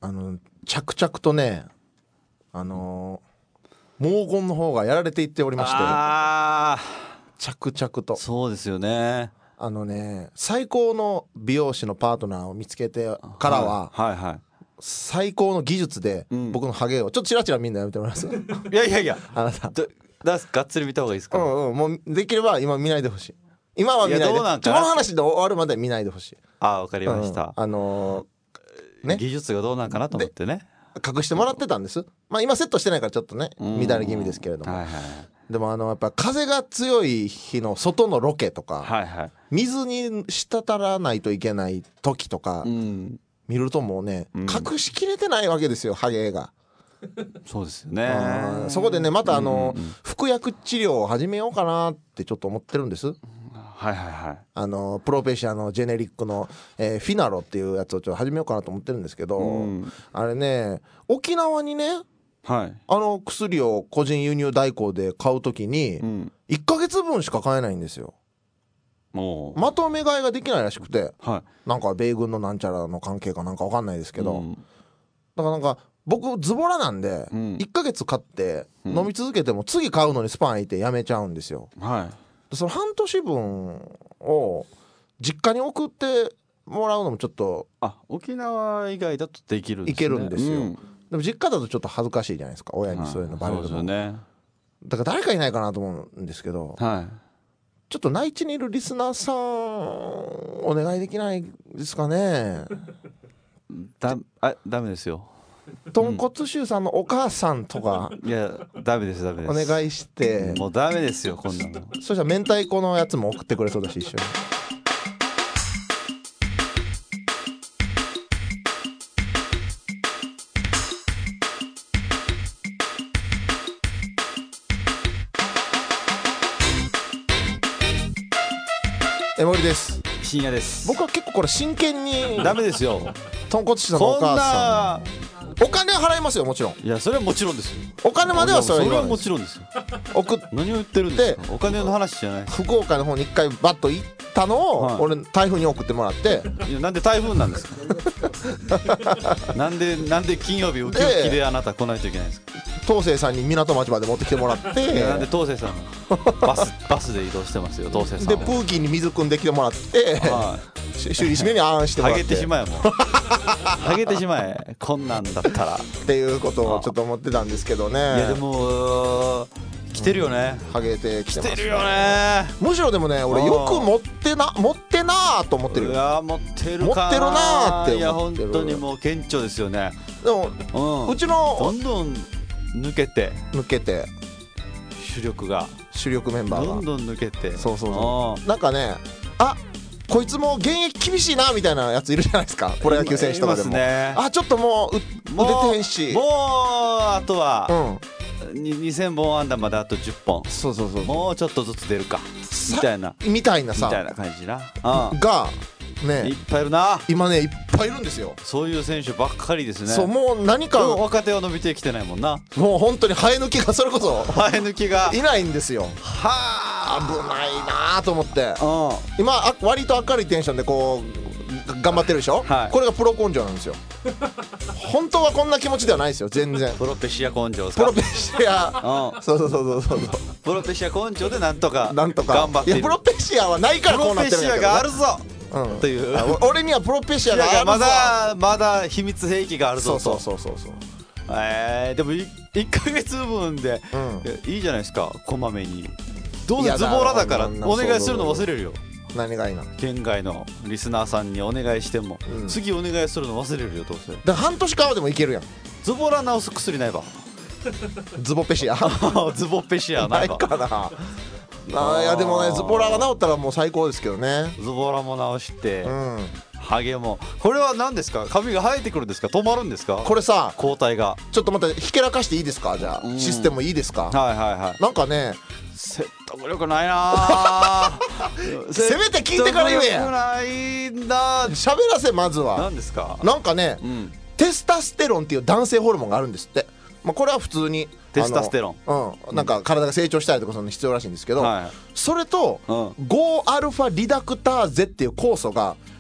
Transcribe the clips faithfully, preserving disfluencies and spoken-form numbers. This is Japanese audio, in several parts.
あの着々とねあのー、毛根の方がやられていっておりまして、 あ着々とそうですよね。 あのね最高の美容師のパートナーを見つけてからは、 はいはいはい、 最高の技術で僕のハゲをちょっとチラチラ見んのやめてもらいますいやいやいやあなただだがっつり見た方がいいですか。 うんうんもうできれば今見ないでほしい。今は見ないで、 いやどうなんかなこの話で終わるまで見ないでほしい。 あわかりました、 うん、あのー、ね技術がどうなんかなと思ってね隠してもらってたんです。まあ今セットしてないからちょっとね乱れ気味ですけれども、 はいはい、 でもあのやっぱ風が強い日の外のロケとか、 はいはい、 水に滴らないといけない時とか、 うん、 見るともうね、うん、隠しきれてないわけですよハゲが。 そうですよね。 そこでねまたあの、 うんうんうん、 服薬治療を始めようかなってちょっと思ってるんです。 はいはいはい、 あのプロペシアのジェネリックの、えー、フィナロっていうやつをちょっと始めようかなと思ってるんですけど、うん、あれね沖縄にね、はい、あの薬を個人輸入代行で買うときに、うん、いっかげつぶんしか買えないんですよ。まとめ買いができないらしくて、はい、なんか米軍のなんちゃらの関係かなんか分かんないですけど、うん、だからなんか僕ズボラなんで、うん、いっかげつ買って飲み続けても次買うのにスパン空いてやめちゃうんですよ、はい、その半年分を実家に送ってもらうのもちょっとあ沖縄以外だとできるんですね。 いけるんですよ、うん、でも実家だとちょっと恥ずかしいじゃないですか親にそういうのバレるの、はい、そうですよね。だから誰かいないかなと思うんですけど、はい、ちょっと内地にいるリスナーさんお願いできないですかね。 だあダメですよ。 豚骨臭さんのお母さんとか、 うん、いやダメですダメですお願いしてもうダメですよこんなの。 そしたら明太子のやつも送ってくれそうだし一緒に。え森です。 深夜です。 僕は結構これ真剣にダメですよ。 豚骨臭さんのお母さんお金は払いますよもちろん。 いやそれはもちろんですよ。 お金まではそれはそれはもちろんですよ。 送っ何を言ってるんですか。お金の話じゃない。 福岡の方に一回バッと行ったのを、はい、俺台風に送ってもらって。 いやなんで台風なんですか。なんでなんで金曜日ウキウキであなた来ないといけないんですか。 東勢さんに港町まで持ってきてもらって。 なんで東勢さんバスバスで移動してますよ東勢さん。 でプーキーに水汲んできてもらって、はい、修理締めにあんしてもらって。 ハゲてしまえもう。ハゲてしまえこんなんだったらっていうことをちょっと思ってたんですけどね。 いやでも来てるよね、 うん、ハゲてきてます、ね、 来てるよね。 むしろでもね俺よく持ってな持ってなと思ってるよ。 いや持ってるか持ってるなって思ってる。 いや本当にもう顕著ですよね。 でも、うん、うちのどんどん抜けて抜けて主力が主力メンバーがどんどん抜けて。 そうそうそうなんかねあこいつも現役厳しいなみたいなやついるじゃないですかプロ野球選手とかでも、ね、あちょっともう打ててへんしもうあとは、うん、にせんぼん安打まであとじゅっぽん。 そうそうそうもうちょっとずつ出るかみたいなみたいなさみたいな感じな、 うん、がねいっぱいいるな今ねいっぱいいるんですよ。 そういう選手ばっかりですね。 そうもう何か若手は伸びてきてないもんな。 もう本当に生え抜きがそれこそ生え抜きがいないんですよ。 はあ危ないなと思って、うん、今あ割と明るいテンションでこう頑張ってるでしょ、はい、これがプロ根性なんですよ。本当はこんな気持ちではないですよ全然。 プロペシア根性ですか。 プロペシア、うん、そうそうそうそうそうプロペシア根性でなんとかなんとか頑張っている。 いやプロペシアはないからこうなってるんやけど、ね、 プロペシアがあるぞうん、 という俺にはプロペシアがあるぞ。 まだまだ秘密兵器があるぞと。 そうそうそうそうそう、 えー、でもいっかげつぶんで、うん、いいじゃないですかこまめに。どうせズボラだからお願いするの忘れるよ。 何がいいな県外のリスナーさんにお願いしても、うん、次お願いするの忘れるよどうせ。だから半年間でもいけるやん。 ズボラ治す薬ないば。 ズボペシアズボペシアないかな。あいやでもねズボラが治ったらもう最高ですけどね。 ズボラも治して、うん、ハゲも。これは何ですか。髪が生えてくるんですか止まるんですか。 これさ抗体がちょっとまたひけらかしていいですか。じゃあ、うん、システムいいですか。 はいはいはい。 なんかね説得力ないなせめて聞いてから言えや。 説得力ないんだ。 喋らせまずは。 何ですか。 なんかね、うん、テスタステロンっていう男性ホルモンがあるんですって。まあ、これは普通にテスタステロン、 うん、なんか体が成長したりとかその必要らしいんですけど、はい、それと、うん、ゴーアルファリダクターゼっていう酵素が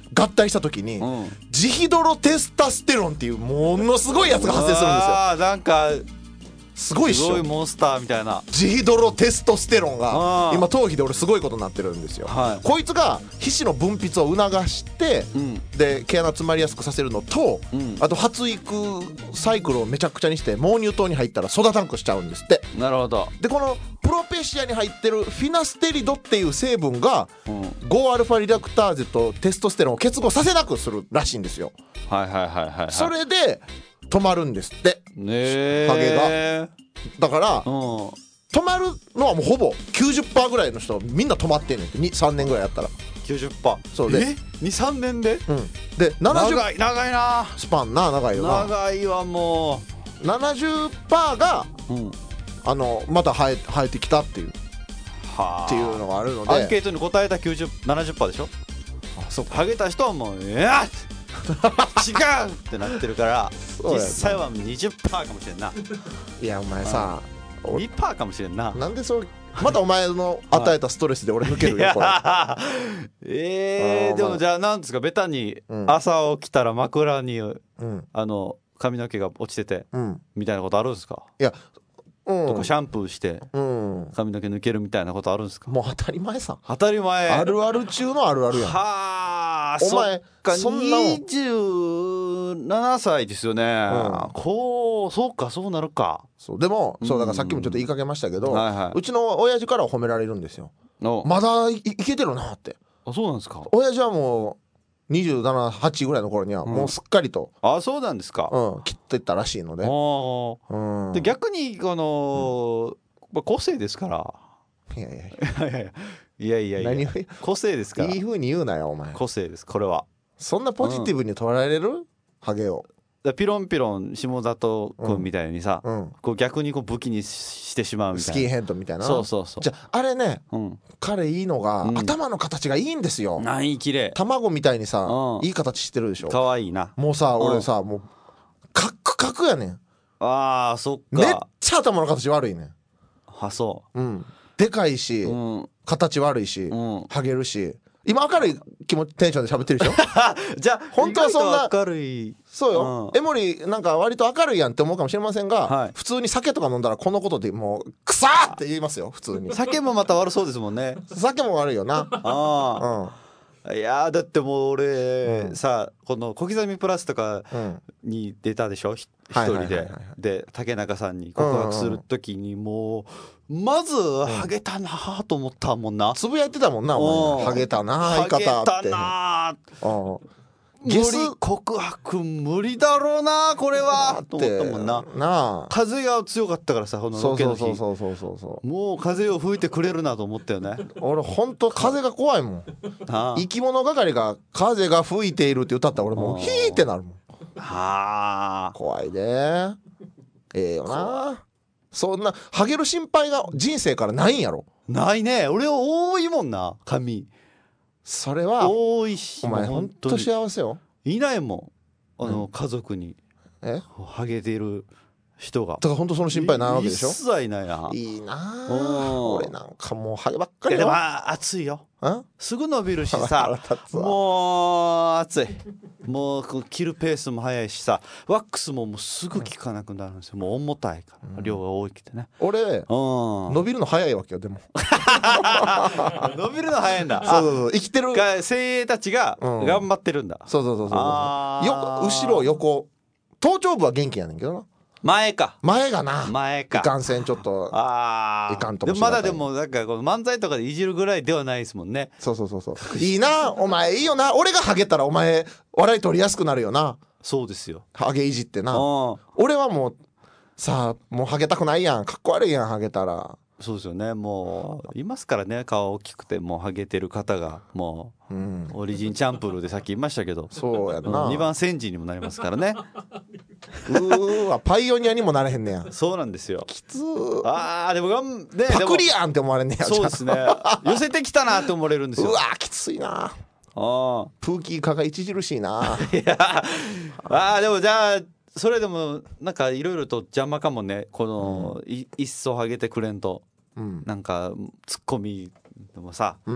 合体した時に、うん、ジヒドロテスタステロンっていうものすごいやつが発生するんですよ。 あーなんかすごいっしょ。 すごいモンスターみたいなジヒドロテストステロンが今頭皮で俺すごいことになってるんですよ、はい、こいつが皮脂の分泌を促して、うん、で毛穴詰まりやすくさせるのと、うん、あと発育サイクルをめちゃくちゃにして毛乳糖に入ったらソダタンクしちゃうんですって。 なるほど。 でこのプロペシアに入ってるフィナステリドっていう成分が、うん、ごアルファリラクターゼとテストステロンを結合させなくするらしいんですよ。 はいはいはいはい、はい、 それで止まるんですってねハゲが。だから、うん、止まるのはもうほぼ きゅうじゅっパーセント ぐらいの人みんな止まってんねんってにさんねんぐらいやったらきゅうじゅっパーセントそうでえ にさんねんで、 うん、でななじゅう長い長いなスパンな長いよな。 長いわもう ななじゅっパーセント が、うん、あのまた生え、生えてきたっていうはっていうのがあるのでアンケートに答えたきゅうじゅう ななじゅっパーセント でしょ。あそうか。ハゲた人はもういや違うってなってるから実際は にじゅっパーセント かもしれんな。 いやお前さにパーセント かもしれんな。 なんでそうまたお前の与えたストレスで俺抜けるよこれえー、でもじゃあなんですかベタに朝起きたら枕に、うん、あの髪の毛が落ちてて、うん、みたいなことあるんですか。 いやうん、とかシャンプーして髪の毛抜けるみたいなことあるんですか。 もう当たり前さ。 当たり前。 あるある中のあるあるやん。 はあ。 お前そんなにじゅうななさいですよね、うん、こうそうかそうなるか。 そうでも、うん、そうだからさっきもちょっと言いかけましたけど、はいはい、うちの親父からは褒められるんですよ。まだ い, いけてるなって。 あそうなんですか。 親父はもうにじゅうなな、はちぐらいの頃にはもうすっかりと、 うん、あそうなんですか、 うん、切っていったらしいので、 うん、で逆にこの、うん、個性ですから。 いやいやいやいやいやいや個性ですから。 いい風に言うなよお前。 個性ですこれは。 そんなポジティブに捉えれる、うん、ハゲを。 ピロンピロン下里君みたいにさ、うん、こう逆にこう武器にしてしまうみたいな。 スキンヘッドみたいな。 そうそうそう。 じゃああれね、うん、彼いいのが、うん、頭の形がいいんですよ。 ない綺麗。 卵みたいにさ、うん、いい形してるでしょ。 可愛いな。 もうさ、うん、俺さもうカクカクやねん。 あーそっか。 めっちゃ頭の形悪いねん。 あそう。 うん。でかいし、うん、形悪いし、うん、ハゲるし。今明るい気持ちテンションで喋ってるでしょじゃあ本当はそんな明るいそうよ、うん、エモリなんか割と明るいやんって思うかもしれませんが、はい、普通に酒とか飲んだらこのことでもうクサーって言いますよ普通に。 酒もまた悪そうですもんね。 酒も悪いよなあ、 うん、いやだってもう俺、うん、さこの小刻みプラスとかに出たでしょ、うん、一人でで竹中さんに告白する時にもうまずハゲたなと思ったもんな。 つぶやいてたもんなお前。ハゲたな相方って。 ハゲたな無理告白無理だろうなこれはと思ったもんな。なあ風が強かったからさこのロケの日。そうそうそうそうそうもう風を吹いてくれるなと思ったよね。 俺ほんと風が怖いもん。生き物係が風が吹いているって歌ったら俺もうヒーってなるもん。はあ怖いでええよな。そんなハゲる心配が人生からないんやろ。 ないね。俺多いもんな髪。 それは多いしお前ほんと幸せよ。 いないもんあの、うん、家族にえハゲてる人が。 だからほんとその心配ないわけでしょ。 一切ないな。 いいな俺なんかもうハゲばっかりよ。 でも暑いよすぐ伸びるしさもう暑いもう切るペースも早いしさワックスももうすぐ効かなくなるんですよ。もう重たいから、うん、量が多いきてね。 俺、うん、伸びるの早いわけよ。でも伸びるの早いんだ。 そうそうそう生きてる精鋭たちが頑張ってるんだ、 うん、そうそうそうそうよ後ろ横頭頂部は元気やねんけどな。 前か前がな前かいかんせんちょっとあいかんともしれない。 でもまだでもなんかこの漫才とかでいじるぐらいではないですもんね。 そうそうそうそういいなお前いいよな。俺がハゲたらお前笑い取りやすくなるよな。 そうですよハゲいじってな。俺はもうさあもうハゲたくないやん。かっこ悪いやんハゲたら。 そうですよね。もういますからね顔大きくてもうハゲてる方がもう、うん、オリジンチャンプルーでさっき言いましたけどそうやなにばん煎じにもなりますからねうーわパイオニアにもなれへんねや。 そうなんですよ。 きつあーでもがん、ね、 パクリやんって思われんねや。 そうですね寄せてきたなって思われるんですよ。 うわきついなあプーキー化が著しいないやあでもじゃあそれでもなんかいろいろと邪魔かもねこの、うん、い一層ハゲてくれんと、うん、なんかツッコミでもさ、うん、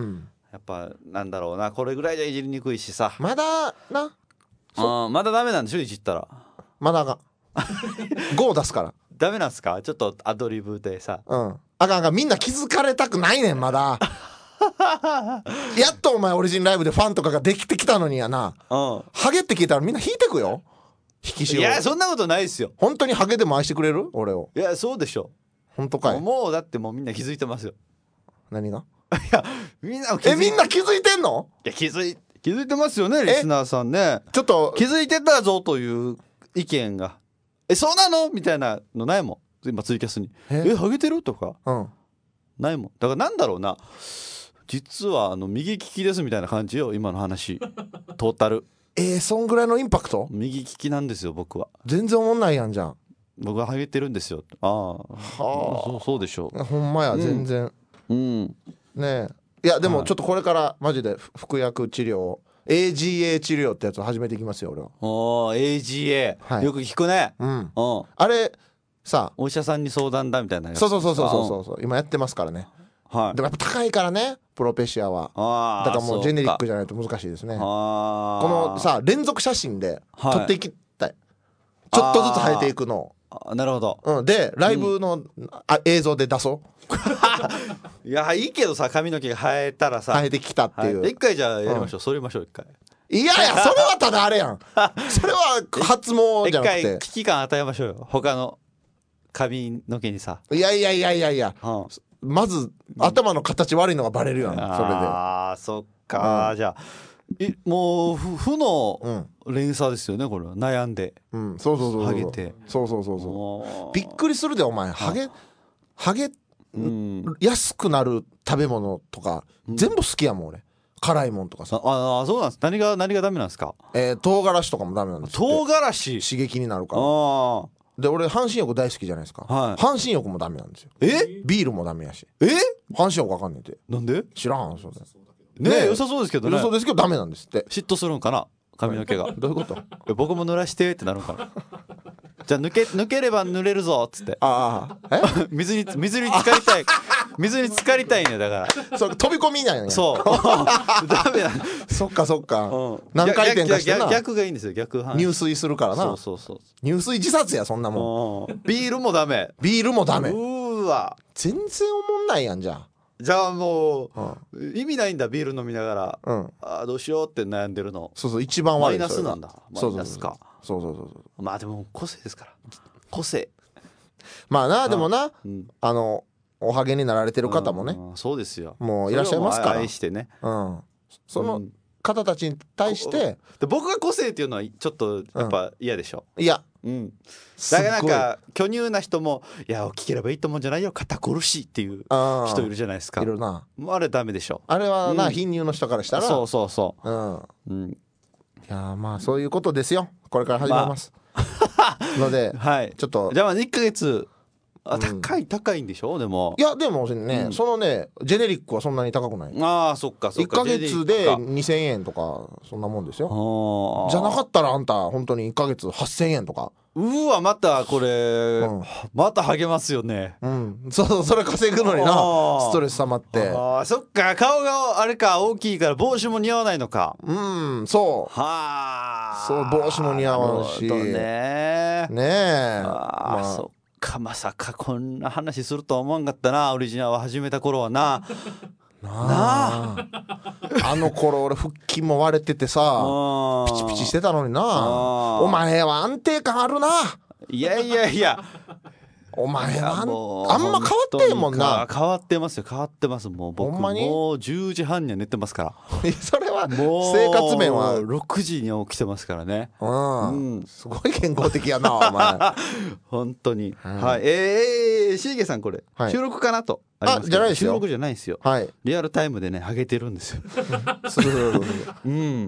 やっぱなんだろうな、これぐらいじゃいじりにくいしさ、 まだなあまだダメなんでしょいじったら。 まだあかんゴー出すからダメなんすか、ちょっとアドリブでさ。 うんあかんあかん、みんな気づかれたくないねんまだやっとお前オリジンライブでファンとかができてきたのにやな、うん、ハゲって聞いたらみんな引いてくよ、引きしよう。 いやそんなことないですよ。 本当にハゲでも愛してくれる俺を。 いやそうでしょ。 本当かい。 もうだってもうみんな気づいてますよ。 何がいやみんな気づいえみんな気づいてんの。 いや気づい気づいてますよねリスナーさんね。 ちょっと気づいてたぞという意見が、えそうなのみたいなのないもん今ツイキャスに。ええハゲてるとか、うん、ないもん。だからなんだろうな、実はあの右利きですみたいな感じよ今の話トータル。 えー、そんぐらいのインパクト。 右利きなんですよ僕は。 全然思んないやんじゃん。 僕はハゲてるんですよ。ああはあそうそうでしょう。 ほんまや、うん、全然、うん、ねえいやでもちょっとこれからマジで服薬治療 エージーエー 治療ってやつを始めていきますよ俺は。 おー エージーエー、はい、よく聞くね、うん、 あれさお医者さんに相談だみたいなやつ。 そうそうそうそうそうそう今やってますからね、はい、でもやっぱ高いからねプロペシアは。あだからもうジェネリックじゃないと難しいですね。このさ連続写真で撮っていきたい、はい、ちょっとずつ生えていくのを。 あなるほど、 うん、でライブの、うん、あ映像で出そういやいいけどさ髪の毛が生えたらさ生えてきたっていう、はい、 一回じゃあやりましょう、うん、剃りましょう一回。 いやいやそれはただあれやんそれは発毛じゃなくて一回危機感与えましょうよ他の髪の毛にさ。 いやいやいやいやいや、うん、まず頭の形悪いのがバレるやん、うん、それで。ああそっか、うん、じゃあいもう負の連鎖ですよねこれは。悩んで、うん、そうそうそうそうハゲてそうそうそうそうびっくりするでお前ハゲハゲ、うん、安くなる食べ物とか、うん、全部好きやもん俺。辛いもんとかさ。 ああそうなんです。何が何がダメなんですか。 えー、唐辛子とかもダメなんです。 唐辛子刺激になるから。あで俺半身浴大好きじゃないですか、はい、半身浴もダメなんですよ。 えビールもダメやし。 え半身浴わかんねえって。 なんで知らん。そうだねえ良さそうですけどね。 良さそうですけどダメなんですって。 嫉妬するんかな髪の毛がどういうこと僕も濡らしてってなるんかなじゃあ抜け抜ければ濡れるぞっつって。ああえ水に水に浸かりたい水に浸かりたいねだからそう飛び込みなんや。 そうダメなそっかそっか、うん、何回転かしてな。 逆, 逆がいいんですよ逆半入水するからな。 そうそうそう入水自殺やそんなもん。ビールもダメ。 ビールもダメ。 うーわ全然おもんないやんじゃあ。 じゃあもう、うん、意味ないんだビール飲みながら、うん、あどうしようって悩んでるの。 そうそう一番悪い。 マイナスなんだ。マイナスか。 そうそうそうそう。 まあでも個性ですから個性。 まあなでもな、うん、あのおはげになられてる方もね、 うん、そうですよもういらっしゃいますから愛してね、 うん、その方たちに対して、 で僕が個性っていうのはちょっとやっぱ嫌でしょ、 うん、いや、 うん、だからなんか巨乳な人もいや聞ければいいと思うんじゃないよ堅苦しいっていう人いるじゃないですか。 いるな。 もうあれダメでしょ。 あれはな、うん、貧乳の人からしたらそうそうそう、 うんうん、いやまあそういうことですよこれから始まります、まあ、ので、はい、ちょっとじゃあまあいっかげつあ高い、うん、高いんでしょでも。 いやでもね、うん、そのねジェネリックはそんなに高くない。 ああそっかそっか。 いっかげつでにせんえんとかそんなもんですよ。じゃなかったらあんた本当にいっかげつはっせんえんとか。 うわまたこれ、うん、また励ますよね。 うんそうそうそれ稼ぐのになストレス溜まって。 あそっか顔があれか大きいから帽子も似合わないのか。 うんそうはあそう帽子も似合わんしねねえあ、まあ、そっかまさかこんな話するとは思わんかったなオリジナルを始めた頃はななああの頃俺腹筋も割れててさピチピチしてたのにな。お前は安定感あるな。 いやいやいやお前はあんま変わってんもんな。 変わってますよ変わってます。もう僕もうじゅうじはんには寝てますからそれは生活面はろくじに起きてますからね。 うん、うん、すごい健康的やなお前本当に、うん、はいえー、しげさんこれ、はい、収録かなとありますけど。あじゃないですよ収録じゃないですよ、はい、リアルタイムでねハゲてるんですようん、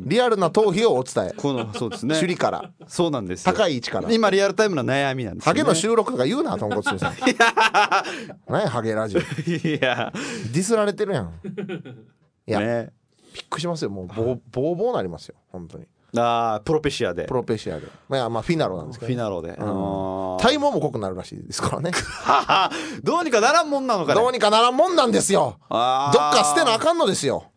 リアルな頭皮をお伝えこのそうですね首里からそうなんですよ高い位置から今リアルタイムの悩みなんですよ、ね、 ハゲの収録とか言うな豚骨さん何やハゲラジオいやディスられてるやんいや、ね、びっくりしますよもうボーボーボーなりますよ本当に。 あプロペシアでプロペシアでまあまあフィナロなんですけど、ね、 フィナロで、うん、 体毛も濃くなるらしいですからねどうにかならんもんなのかね。 どうにかならんもんなんですよ。どっか捨てなあかんのですよ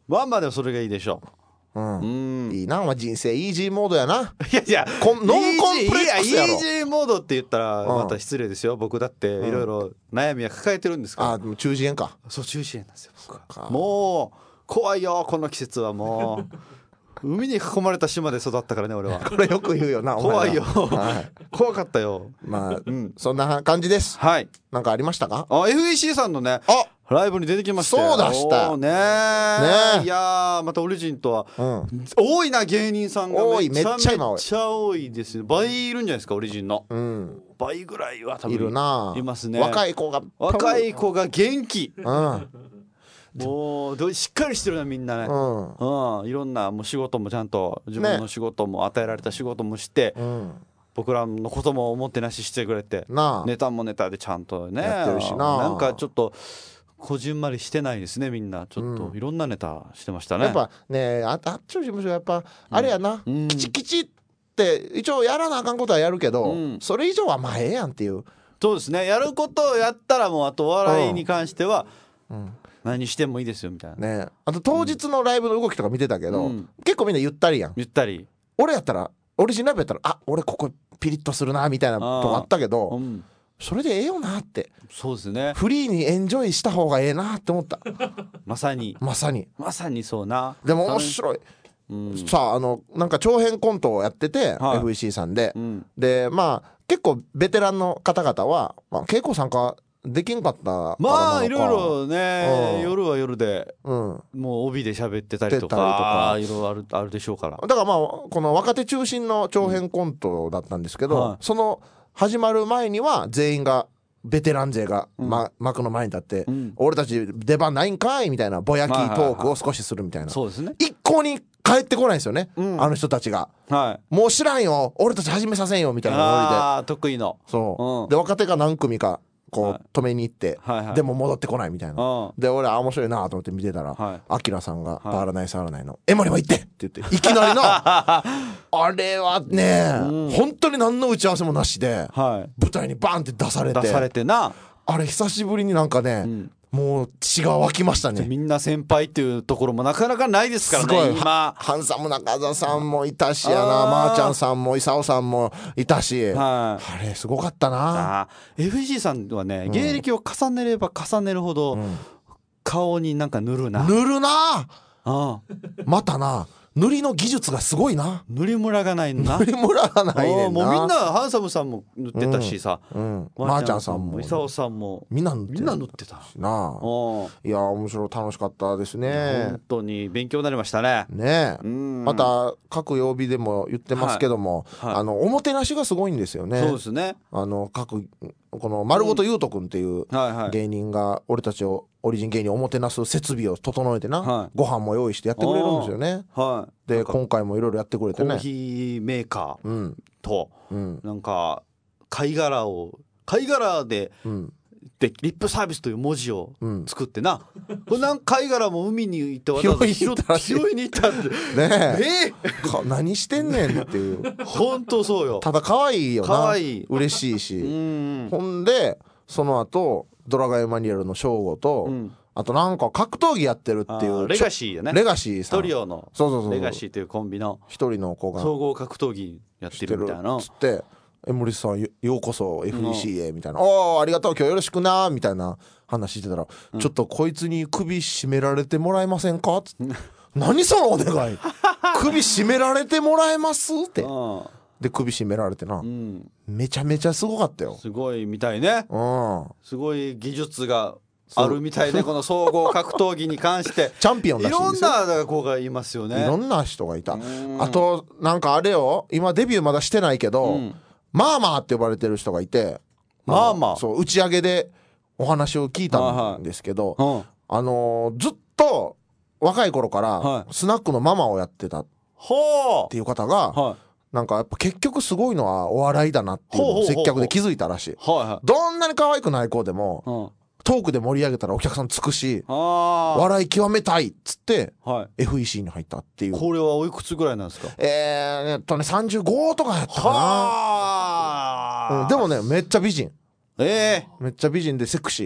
まあまあでもそれがいいでしょう、うん、 うんいいな、まあ、人生イージーモードやな。 いやいやノンコンプレックスやろ。 イージーモードって言ったらまた失礼ですよ、うん、僕だっていろいろ悩みは抱えてるんですから。 あでも中耳炎か。 そう中耳炎なんですよ僕は。もう怖いよこの季節は。もう海に囲まれた島で育ったからね俺は。 これよく言うよな。 怖いよ、 はい、 怖かったよ。 まあ、うん、そんな感じです。 はい。 なんかありましたか。 あ エフイーシー さんのねあライブに出てきましたよ。 そうだしたねね。 いやまたオリジンとは、 うん、 多いな芸人さんが多い。めっちゃ今めっちゃ多いですね。倍いるんじゃないですかオリジンの、 うん、 倍ぐらいは多分いるな。 いますね。 若い子が若い子が元気、 うん、 もうどしっかりしてるなみんなね、うんうん、いろんなもう仕事もちゃんと自分の仕事も、ね、与えられた仕事もして、うん、僕らのこともおもてなししてくれてなネタもネタでちゃんとねやってるしな。 なんかちょっとこじんまりしてないですねみんな。ちょっといろんなネタしてましたね、 うん、やっぱねあっちの事務所やっぱあれやな、うん、キチキチって一応やらなあかんことはやるけど、うん、それ以上はまあええやんっていう。 そうですね。やることをやったらもうあとお笑いに関しては、うんうん何してもいいですよみたいなね。あと当日のライブの動きとか見てたけど、うん、結構みんなゆったりやん。 ゆったり。 俺やったらオリジナルやったらあ俺ここピリッとするなみたいなとこあったけど、うん、それでええよなって。 そうですね。 フリーにエンジョイした方がええなって思った。 まさにまさにまさにそうな。 でも面白い、うん、さああのなんか長編コントをやってて、はい、エフイーシー さんで、うん、でまあ結構ベテランの方々は、まあ、稽古参加できんかったからなのか。 まあいろいろね、うん、夜は夜で、うん、もう帯で喋ってたりとかいろいろある、あるでしょうから。 だからまあこの若手中心の長編コントだったんですけど、うんはい、その始まる前には全員がベテラン勢が、まうん、幕の前に立って、うん、俺たち出番ないんかいみたいなぼやきトークを少しするみたいな、 そうですね。 一向に帰ってこないんですよね、うん、あの人たちが、はい、もう知らんよ俺たち始めさせんよみたいなノリで。 あ得意のそう、うん、で若手が何組かこう止めに行って、はいはい、でも戻ってこないみたいな。で俺あ面白いなと思って見てたら、アキラさんが「パーらない触らないのエモリも行って!」って言っていきなりなあれはね、うん、本当に何の打ち合わせもなしで、はい、舞台にバンって出されて出されてな。 あれ久しぶりになんかね、うん、もう血が湧きましたね。 みんな先輩っていうところもなかなかないですからね。すごい今ハンサム中澤さんもいたしやな、まーちゃんさんも功さんもいたし、はい、あれすごかったな。 エフジー さんはね、うん、芸歴を重ねれば重ねるほど、うん、顔になんか塗るな塗るなあまたな塗りの技術がすごいな。 塗りムラがないな。 塗りムラがないねんな。 もうみんなハンサムさんも塗ってたしさ、 うんうん、まーちゃんさんも功さんもみんな塗ってみんな塗ってたな。いや面白い楽しかったですね。 本当に勉強になりましたね。 ねえ、また各曜日でも言ってますけども、はいはい、あのおもてなしがすごいんですよね。 そうですね。 あの各この丸ごとゆうとくんっていう芸人が俺たちをオリジン芸人をおもてなす設備を整えてな、はい、ご飯も用意してやってくれるんですよね。はい、で今回もいろいろやってくれてね、 コーヒーメーカーと、うん、なんか貝殻を貝殻で、うん、でリップサービスという文字を作ってな、うん、これなん貝殻も海に行ってわざわざ拾いに行ったってねえ、えー、何してんねんっていう本当そうよ。 ただ可愛いよな。 可愛い嬉しいしうんほんでその後ドラガイマニュエルのショーゴと、うん、あとなんか格闘技やってるっていうレガシーやね。 レガシーさんトリオのそうそうそうレガシーというコンビの一人の子が総合格闘技やってるみたいなつって江森さんようこそ エフイーシー へみたいな、おーありがとう今日よろしくなみたいな話してたら、うん、ちょっとこいつに首絞められてもらえませんかつって何そのお願い首絞められてもらえますってで首絞められてな、うん、めちゃめちゃすごかったよ。 すごいみたいね、うん、すごい技術があるみたいでこの総合格闘技に関してチャンピオンらしいんですよ。 いろんな子がいますよね。 いろんな人がいた。あとなんかあれよ今デビューまだしてないけど、うん、マーマーって呼ばれてる人がいて、 マーマーそう打ち上げでお話を聞いたんですけど、はいはい、あのー、ずっと若い頃からスナックのママをやってたっていう方が、はいなんかやっぱ結局すごいのはお笑いだなっていうのを接客で気づいたらしい。どんなに可愛くない子でも、うん、トークで盛り上げたらお客さんつくし笑い極めたいっつって、はい、エフイーシー に入ったっていう。 これはおいくつぐらいなんですか？ えー、っとねさんじゅうごとかやったかな、うん、でもねめっちゃ美人、えー、めっちゃ美人でセクシー。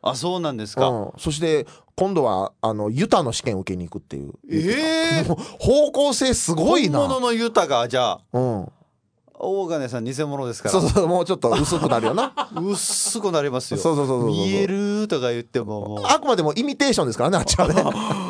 あ、そうなんですか、 うん、そして今度はあのユタの試験を受けに行くっていう。 ええー、 方向性すごいな。 本物のユタがじゃあ、 うん、 大金さん偽物ですから。 そうそう、もうちょっと薄くなるよな薄くなりますよ。 そうそうそうそう、 見えるとか言ってももうあくまでもイミテーションですからね、あっちはね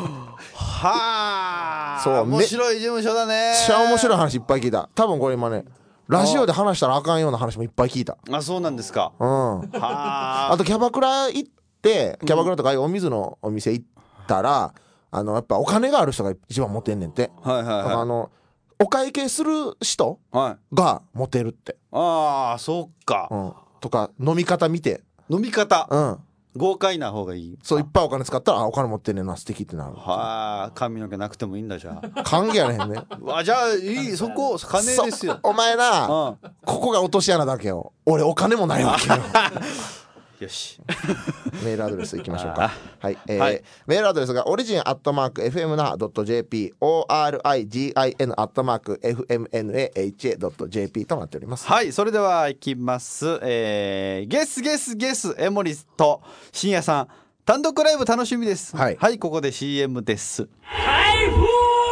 はあ、 そう、 面白い事務所だね。 めっちゃ面白い話いっぱい聞いた。多分これ今ねラジオで話したらあかんような話もいっぱい聞いた。 あ、そうなんですか。 うん、はあ。あとキャバクラ行ってキャバクラとかお水のお店行ったら、あのやっぱお金がある人が一番モテんねんって。 はいはいはい。 あのお会計する人がモテるって、 はい、ああそうか、 うん、とか飲み方見て、 飲み方、 うん、 豪快な方がいい。 そう、いっぱいお金使ったらあお金持ってんねんな、素敵ってなる。 はあ、髪の毛なくてもいいんだじゃあ。 関係あれへんねあ、じゃあいい、そこ金ですよ。 お前な、 うん、 ここが落とし穴だけよ。俺お金もないわけよよしメールアドレスいきましょうか。はい、えーはい、 メールアドレスがオリジンアットマーク エフエムナハドットジェーピー オーアールアイジーアイエヌ アットマーク エフエムナハドットジェーピー となっております。 はい、それではいきます、えー、ゲスゲスゲスエモリスと深夜さん単独ライブ楽しみです。 はい、 はい、ここで シーエム です。 はいふー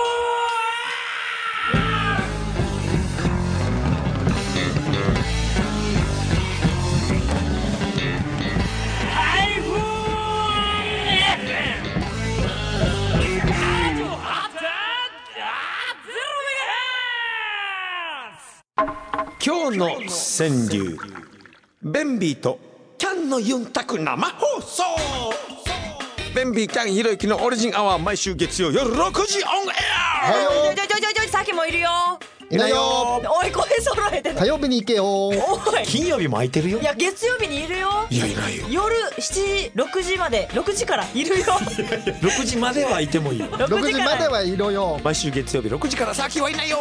今日の川柳、ベンビーとキャンのユンタク生放送。ベンビーキャンひろゆきのオリジンアワー、毎週月曜夜ろくじオンエア。 ちょちょちょちょ、さっきもいるよ。 いないよ。 おい、声揃えて。 火曜日に行けよ。 おい、 金曜日も空いてるよ。 いや月曜日にいるよ。 いやいないよ。 夜しちじろくじまで、ろくじからいるよろくじまではいてもいいよ。 ろくじまではいるよ。毎週月曜日ろくじから先はいないよ。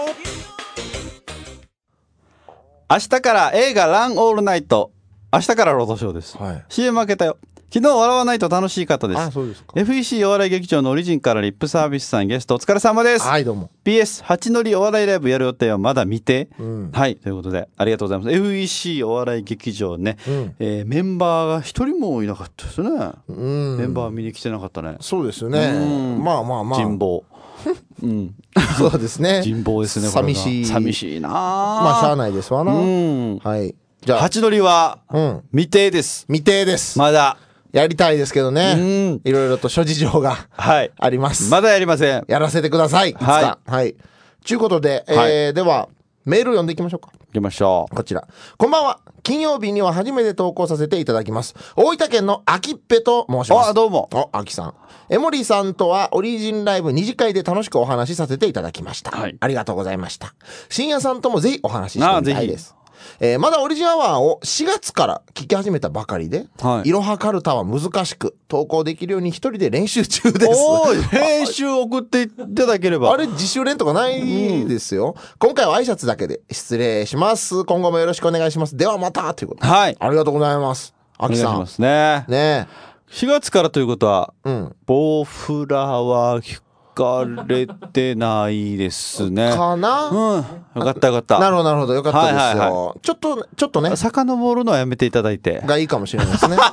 明日から映画ランオールナイト、明日からロードショーです、はい、シーエム 開けたよ。昨日笑わないと楽しい方です。 あ、そうですか。 エフイーシー お笑い劇場のオリジンからリップサービスさんゲストお疲れ様です。 はい、どうも。 ピーエス 八乗りお笑いライブやる予定はまだ未定、 うん、 はいということでありがとうございます。 エフイーシー お笑い劇場ね、うん、えー、メンバーが一人もいなかったですね、うん、メンバー見に来てなかったね。 そうですね、うん、まあまあまあ人望うん、 そうですね、 人望ですね。 寂しい寂しいな。 まあしゃあないですわな、うん、はい。 じゃあ八乗りは未定です、 未定です。 まだやりたいですけどね、うん、いろいろと諸事情があります、 はい、まだやりません。 やらせてください、いつか。はい、はい、ということで、えーはい、ではメール読んでいきましょうか。 行きましょう。 こちら、こんばんは。金曜日には初めて投稿させていただきます。大分県のあきっぺと申します。 あ、どうも。 お、あきさん。エモリさんとはオリジンライブ二次会で楽しくお話しさせていただきました、はい、ありがとうございました。深夜さんともぜひお話ししてみたいです。えー、まだオリジンアワーをしがつから聞き始めたばかりで、はい、いろはカルタは難しく投稿できるように一人で練習中です。 おー、練習送っていただければ。 あれ自主練とかないですよ、うん、今回は挨拶だけで失礼します。今後もよろしくお願いします。ではまたということで、はい、ありがとうございます。あきさん、お願いしますね。ね、しがつからということは、うん、ボウフラは聞かれてないですね。 かな、うん、 よかったよかった。 なるほどなるほど、よかったですよ、はいはいはい、ちょっとちょっとね遡るのはやめていただいてがいいかもしれないですね、うん、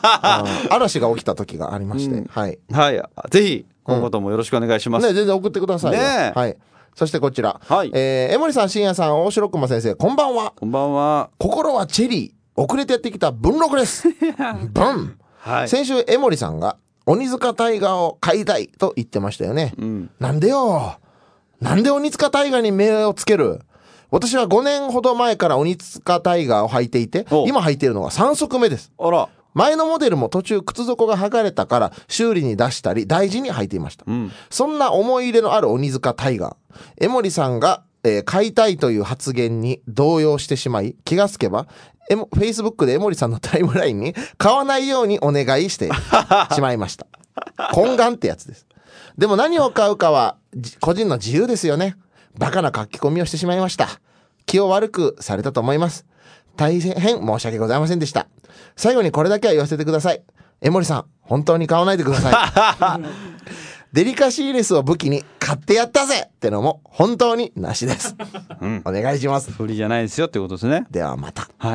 嵐が起きた時がありまして、うん、はい、 はい、ぜひ今後ともよろしくお願いします、 うん、ね、全然送ってくださいよ、ね、はい。そしてこちら、はい、えー、江森さん、深夜さん、大城熊先生、こんばんは。 こんばんは。 心はチェリー、遅れてやってきた文録ですブン、はい、先週江森さんが鬼塚タイガーを買いたいと言ってましたよね、うん、なんでよ、なんで鬼塚タイガーに目をつける。私はごねんほど前から鬼塚タイガーを履いていて、今履いているのがさん足目です。あら、前のモデルも途中靴底が剥がれたから修理に出したり大事に履いていました、うん、そんな思い入れのある鬼塚タイガー、江森さんが、えー、買いたいという発言に動揺してしまい、気がつけばフェイスブックで江森さんのタイムラインに買わないようにお願いしてしまいました懇願ってやつです。でも何を買うかは個人の自由ですよね。バカな書き込みをしてしまいました。気を悪くされたと思います。大変申し訳ございませんでした。最後にこれだけは言わせてください。江森さん、本当に買わないでくださいデリカシーレスを武器に買ってやったぜってのも本当になしです、うん、お願いします。 不利じゃないですよってことですね。 ではまた。 はい、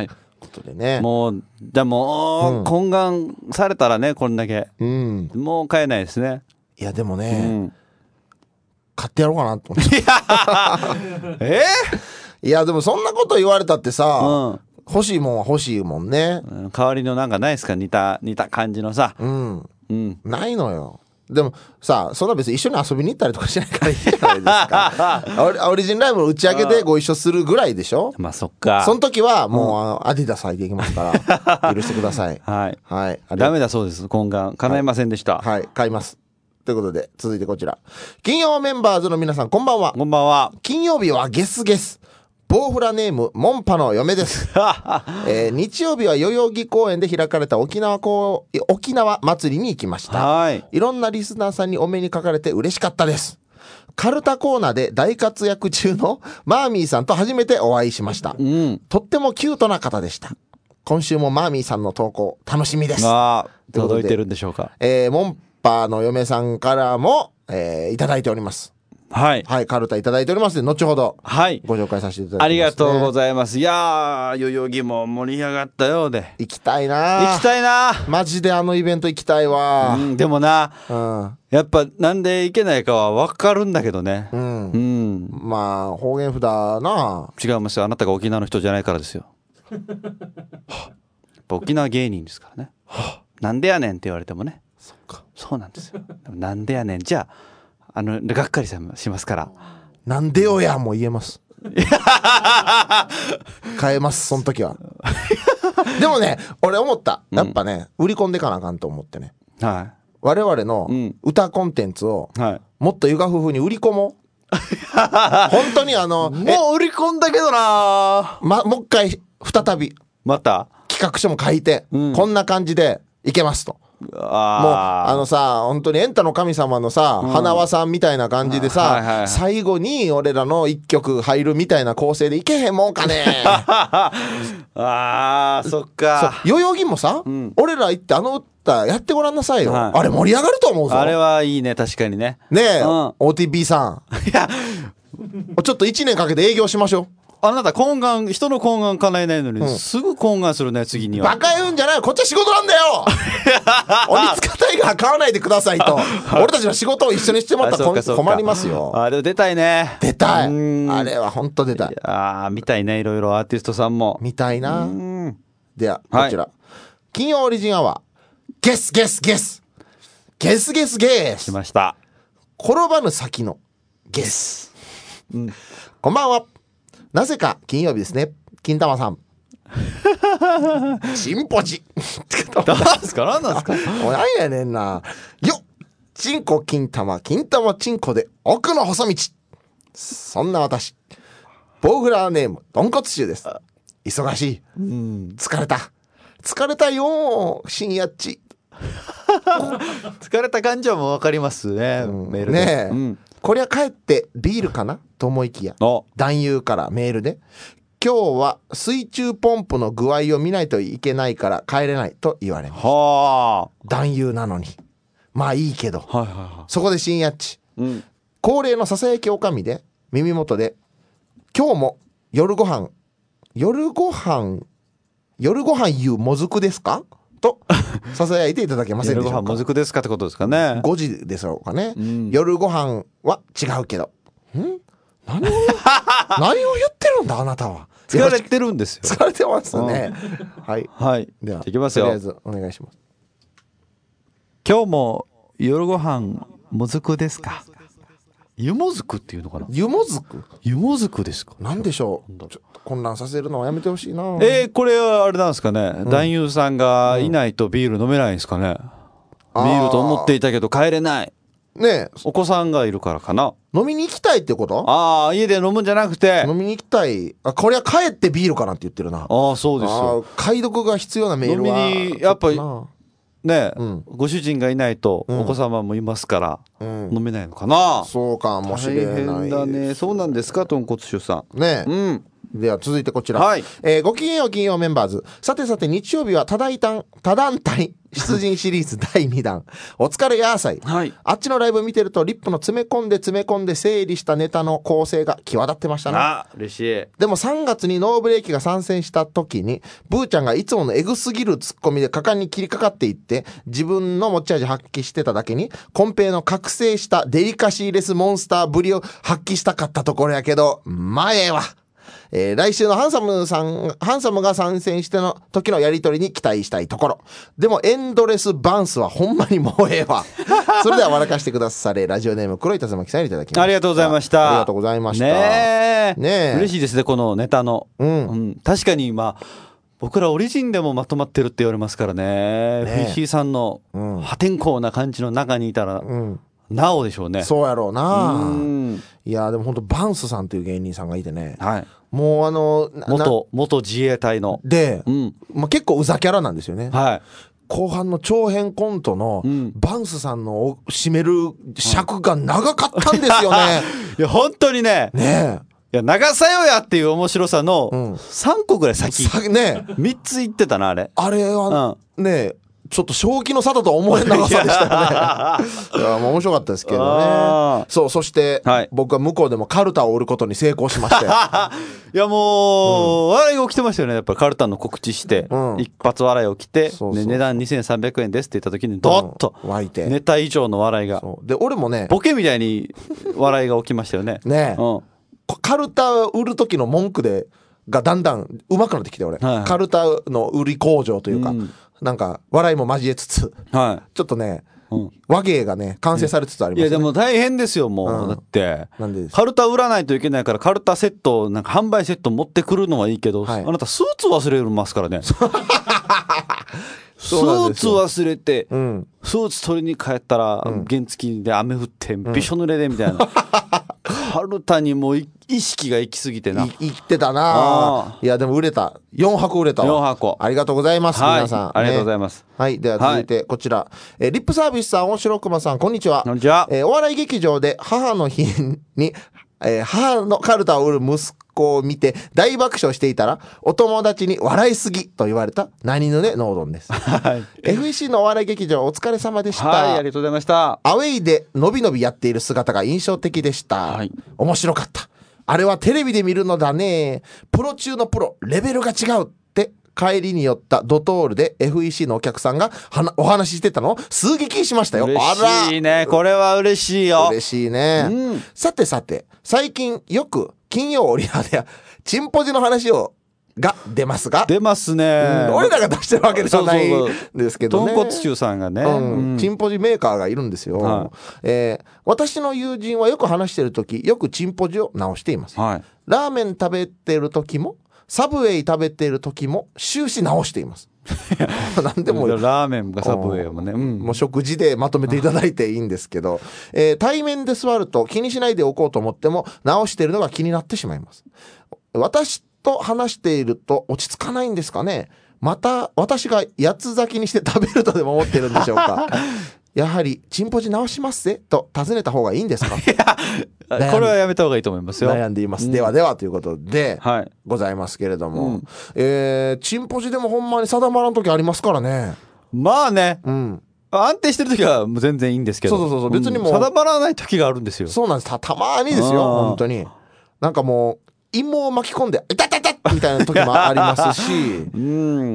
ことでね。 もうでも、うん、懇願されたらねこんだけ、うん、もう買えないですね。 いやでもね、うん、買ってやろうかなと思って。 えー、いやでもそんなこと言われたってさ、うん、欲しいもんは欲しいもんね、 うん、代わりのなんかないですか、似た似た感じのさ、 うんうん、ないのよ。でもさ、そんな別に一緒に遊びに行ったりとかしないからいいじゃないですか。オリジンライブの打ち上げでご一緒するぐらいでしょ。 まあそっか。 その時はもう、うん、アディダス履いていきますから許してください。 はいはい。ダメだそうです。懇願叶いませんでした。 はい、はい、買います。ということで続いてこちら、金曜メンバーズの皆さんこんばんは。 こんばんは。 金曜日はゲスゲスボウフラネームモンパの嫁です、えー、日曜日は代々木公園で開かれた沖縄こう沖縄祭りに行きました。はい、いろんなリスナーさんにお目にかかれて嬉しかったです。カルタコーナーで大活躍中のマーミーさんと初めてお会いしました、うん、とってもキュートな方でした。今週もマーミーさんの投稿楽しみです。 あ届いてるんでしょうか。 えー、モンパの嫁さんからも、えー、いただいております。はい、はい、カルタいただいておりますので後ほどご紹介させていただきます、ね、 ありがとうございます。いやー代々木も盛り上がったようで行きたいな行きたいなマジであのイベント行きたいわ、 うん、でもな、うん、やっぱなんで行けないかは分かるんだけどね、うんうん、 まあ方言札な違いますよ。あなたが沖縄の人じゃないからですよ。やっぱ沖縄芸人ですからね。なんでやねんって言われてもね、そっかそうなんですよ。なんでやねんじゃああのがっかりしますから。 なんでよやも言えます変えますその時はでもね俺思ったやっぱね、うん、売り込んでかなあかんと思ってね、はい、我々の歌コンテンツをもっとゆが夫婦に売り込もう本当にあのもう売り込んだけどな、 ま、もう一回再びまた企画書も書いて、うん、こんな感じでいけますと。あもうあのさ本当にエンタの神様のさ、うん、花輪さんみたいな感じでさ、はいはいはい、最後に俺らの一曲入るみたいな構成でいけへんもんかねあーそっか。 代々木もさ、うん、俺ら行ってあの歌やってごらんなさいよ、はい、あれ盛り上がると思うぞ。 あれはいいね確かにね。 ねえ、うん、オーティーピー さんいやちょっといちねんかけて営業しましょう。 あなた懇願人の懇願叶えないのに、うん、すぐ懇願するね次には。 バカ言うんじゃない、こっちは仕事なんだよ鬼塚タイガー買わないでくださいと俺たちの仕事を一緒にしてもらったら困りますよ。 あれ出たいね。 出たいあれは本当出たい。 ああ見たいねいろいろアーティストさんも見たいな。ではこちら、はい、金曜オリジンアワーゲスゲスゲスゲスゲスゲス来ました。 転ばぬ先のゲス、うん、こんばんは。なぜか金曜日ですね。金玉さんチンポジ何ですか何なんですかおなんやねんなよっチンコ金玉金玉チンコで奥の細道。そんな私ボウフラーネームドンコツシュです。忙しい、うん、疲れた疲れたよ深夜っち疲れた感情も分かりますね、うん、メールでねえ、うん、こりゃ帰ってビールかなと思いきや男優からメールで今日は水中ポンプの具合を見ないといけないから帰れないと言われました。はあ男優なのにまあいいけど、はいはいはい、そこで深夜っち、うん、恒例のささやきおかみで耳元で今日も夜ご飯夜ご飯夜ご飯言うもずくですかとささやいていただけませんでしょうか。 夜ご飯もずくですかってことですかね。 ごじでしょうかね、うん、夜ご飯は違うけどん何を何を言ってるんだあなたは。 疲れてるんですよ。 疲れてますね、うん、はいはいではいきますよ。 とりあえずお願いします。 今日も夜ご飯もずくですか。湯もずくっていうのかな。 湯もずく湯もずくですか。 なんでしょう。ちょっと混乱させるのはやめてほしいな。 えー、これはあれなんですかね、うん、男優さんがいないとビール飲めないんですかね、うん、ビールと思っていたけど帰れないねえ。お子さんがいるからかな。 飲みに行きたいってこと。 ああ家で飲むんじゃなくて飲みに行きたい。あこれは帰ってビールかなって言ってるな。 ああそうですよ。 解読が必要なメールは飲みにやっぱりね、うん、ご主人がいないとお子様もいますから、うん、飲めないのかな、 そうかもしれない。 大変だね。そうなんですか豚骨酒さんねえ、うん、 では続いてこちら、 はい、 えー、ごきげんよう金曜メンバーズ。さてさて日曜日は多大団多団体出陣シリーズだいにだんお疲れやーさい、はい、あっちのライブ見てるとリップの詰め込んで詰め込んで整理したネタの構成が際立ってましたね。 あ、嬉しい。 でもさんがつにノーブレーキが参戦した時にブーちゃんがいつものエグすぎるツッコミで果敢に切りかかっていって自分の持ち味発揮してただけにコンペイの覚醒したデリカシーレスモンスターぶりを発揮したかったところやけど前はえー、来週のハンサムさんハンサムが参戦しての時のやり取りに期待したいところ。でもエンドレスバンスはほんまにもうええわそれでは笑かしてくだされ。ラジオネーム黒い竜巻さんにいただきました。 ありがとうございました。 ありがとうございました。 ねえ、ねえ、嬉しいですねこのネタの、うんうん、確かに今僕らオリジンでもまとまってるって言われますからね。ね、フィッシーさんの破天荒な感じの中にいたら、うん、なおでしょうね。 そうやろうな。うん、いやでも本当バンスさんという芸人さんがいてね、はい、もうあの元元自衛隊ので、うんまあ、結構うざキャラなんですよね。はい、後半の長編コントのバンスさんの締める尺が長かったんですよね。 いや本当にね。 ねえ。 いや長さよやっていう面白さのさんこぐらい先、うん、ねみっつ言ってたなあれ。 あれは、うん、ねちょっと正気の沙汰とは思えな長さでしたよね。いやもう面白かったですけどね。そうそして、はい、僕は向こうでもカルタを売ることに成功しまして。 いやもう、うん、笑いが起きてましたよね。やっぱりカルタの告知して、うん、一発笑い起きてそうそうそう、ね、値段にせんさんびゃくえんですって言った時にドッと、うん、湧いてネタ以上の笑いが。 で俺もねボケみたいに笑いが起きましたよね。 ねえ、うん、カルタ売る時の文句でがだんだん上手くなってきて俺、はいはい、カルタの売り工場というか、うん、なんか笑いも交えつつ、はい、ちょっとね、うん、和芸がね完成されつつありますね。 いやでも大変ですよもう、うん、だってなんでカルタ売らないといけないからカルタセットなんか販売セット持ってくるのはいいけど、はい、あなたスーツ忘れますからね。スーツ忘れて、うん、スーツ取りに帰ったら、うん、原付で雨降ってびしょ濡れでみたいな、うん、カルタにもう意識が行き過ぎてな。 いってたな。いやでも売れたよんはこ売れたわ。 よんはこありがとうございます、はい、皆さん、ね、 ありがとうございます。 はいでは続いてこちら、はい、えー、リップサービスさん大城熊さんこんにちは。 こんにちは。 えー、お笑い劇場で母の日に、えー、母のカルタを売る息子を見て大爆笑していたらお友達に笑いすぎと言われた何ぬねノードンです。はい、エフイーシー のお笑い劇場お疲れ様でした。 はいありがとうございました。 アウェイでのびのびやっている姿が印象的でした、はい、面白かった。あれはテレビで見るのだね。プロ中のプロレベルが違うって帰りに寄ったドトールで エフイーシー のお客さんがはお話ししてたのを数撃しましたよ。 嬉しいね。これは嬉しいよ。 嬉しいね、うん、さてさて最近よく金曜オリラでチンポジの話をが出ますが出ますね、 うん、俺らが出してるわけではないんですけどね。 豚骨中さんがね、うんうん、チンポジメーカーがいるんですよ、はい、えー、私の友人はよく話してる時よくチンポジを直しています、はい、ラーメン食べてる時もサブウェイ食べてる時も終始直しています。なんでもラーメンがサブウェイもね、うん、 もう食事でまとめていただいていいんですけど、えー、対面で座ると気にしないでおこうと思っても直しているのが気になってしまいます。私と話していると落ち着かないんですかね。また私が八つ咲きにして食べるとでも思ってるんでしょうか。やはりチンポジ直しますぜと尋ねた方がいいんですか。いやこれはやめた方がいいと思いますよ。 悩んでいます、うん、ではではということで、はい、ございますけれども、うん、えー、チンポジでもほんまに定まらん時ありますからね。 まあね、うん、安定してる時は全然いいんですけど、 そうそうそう別にもう、 うん、定まらない時があるんですよ。 そうなんです。 た, たまにですよ本当に。なんかもう芋を巻き込んでいたたたみたいな時もありますしうん、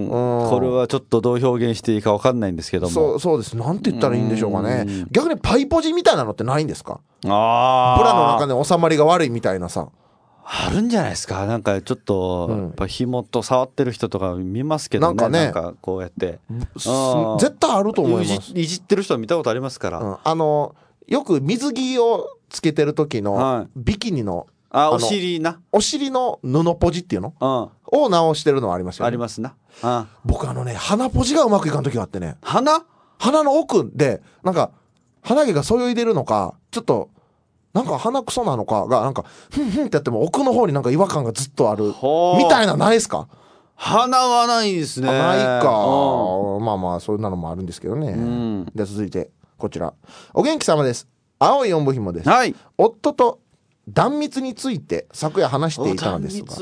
うん、これはちょっとどう表現していいか分かんないんですけども、 そうそうです。なんて言ったらいいんでしょうかね。逆にパイポジみたいなのってないんですか。あブラの中で収まりが悪いみたいなさあるんじゃないですか。なんかちょっと、うん、やっぱ紐と触ってる人とか見ますけどね。なんかね、なんかこうやって絶対あると思います。 いじってる人は見たことありますから、 うん、あのよく水着をつけてる時のビキニの、 はい、あお尻なお尻の布ポジっていうの、うん、を直してるのはありますよね。 ありますな。あ僕あのね鼻ポジがうまくいかん時があってね。 鼻鼻の奥でなんか鼻毛がそよいでるのかちょっとなんか鼻くそなのかがなんかふんふんってやっても奥の方になんか違和感がずっとあるみたいなないですか。 鼻はないですね。 ないか、うん、まあまあそんなのもあるんですけどね、うん、では続いてこちらお元気様です。青い四部紐です、はい、夫と断蜜について昨夜話していたのですが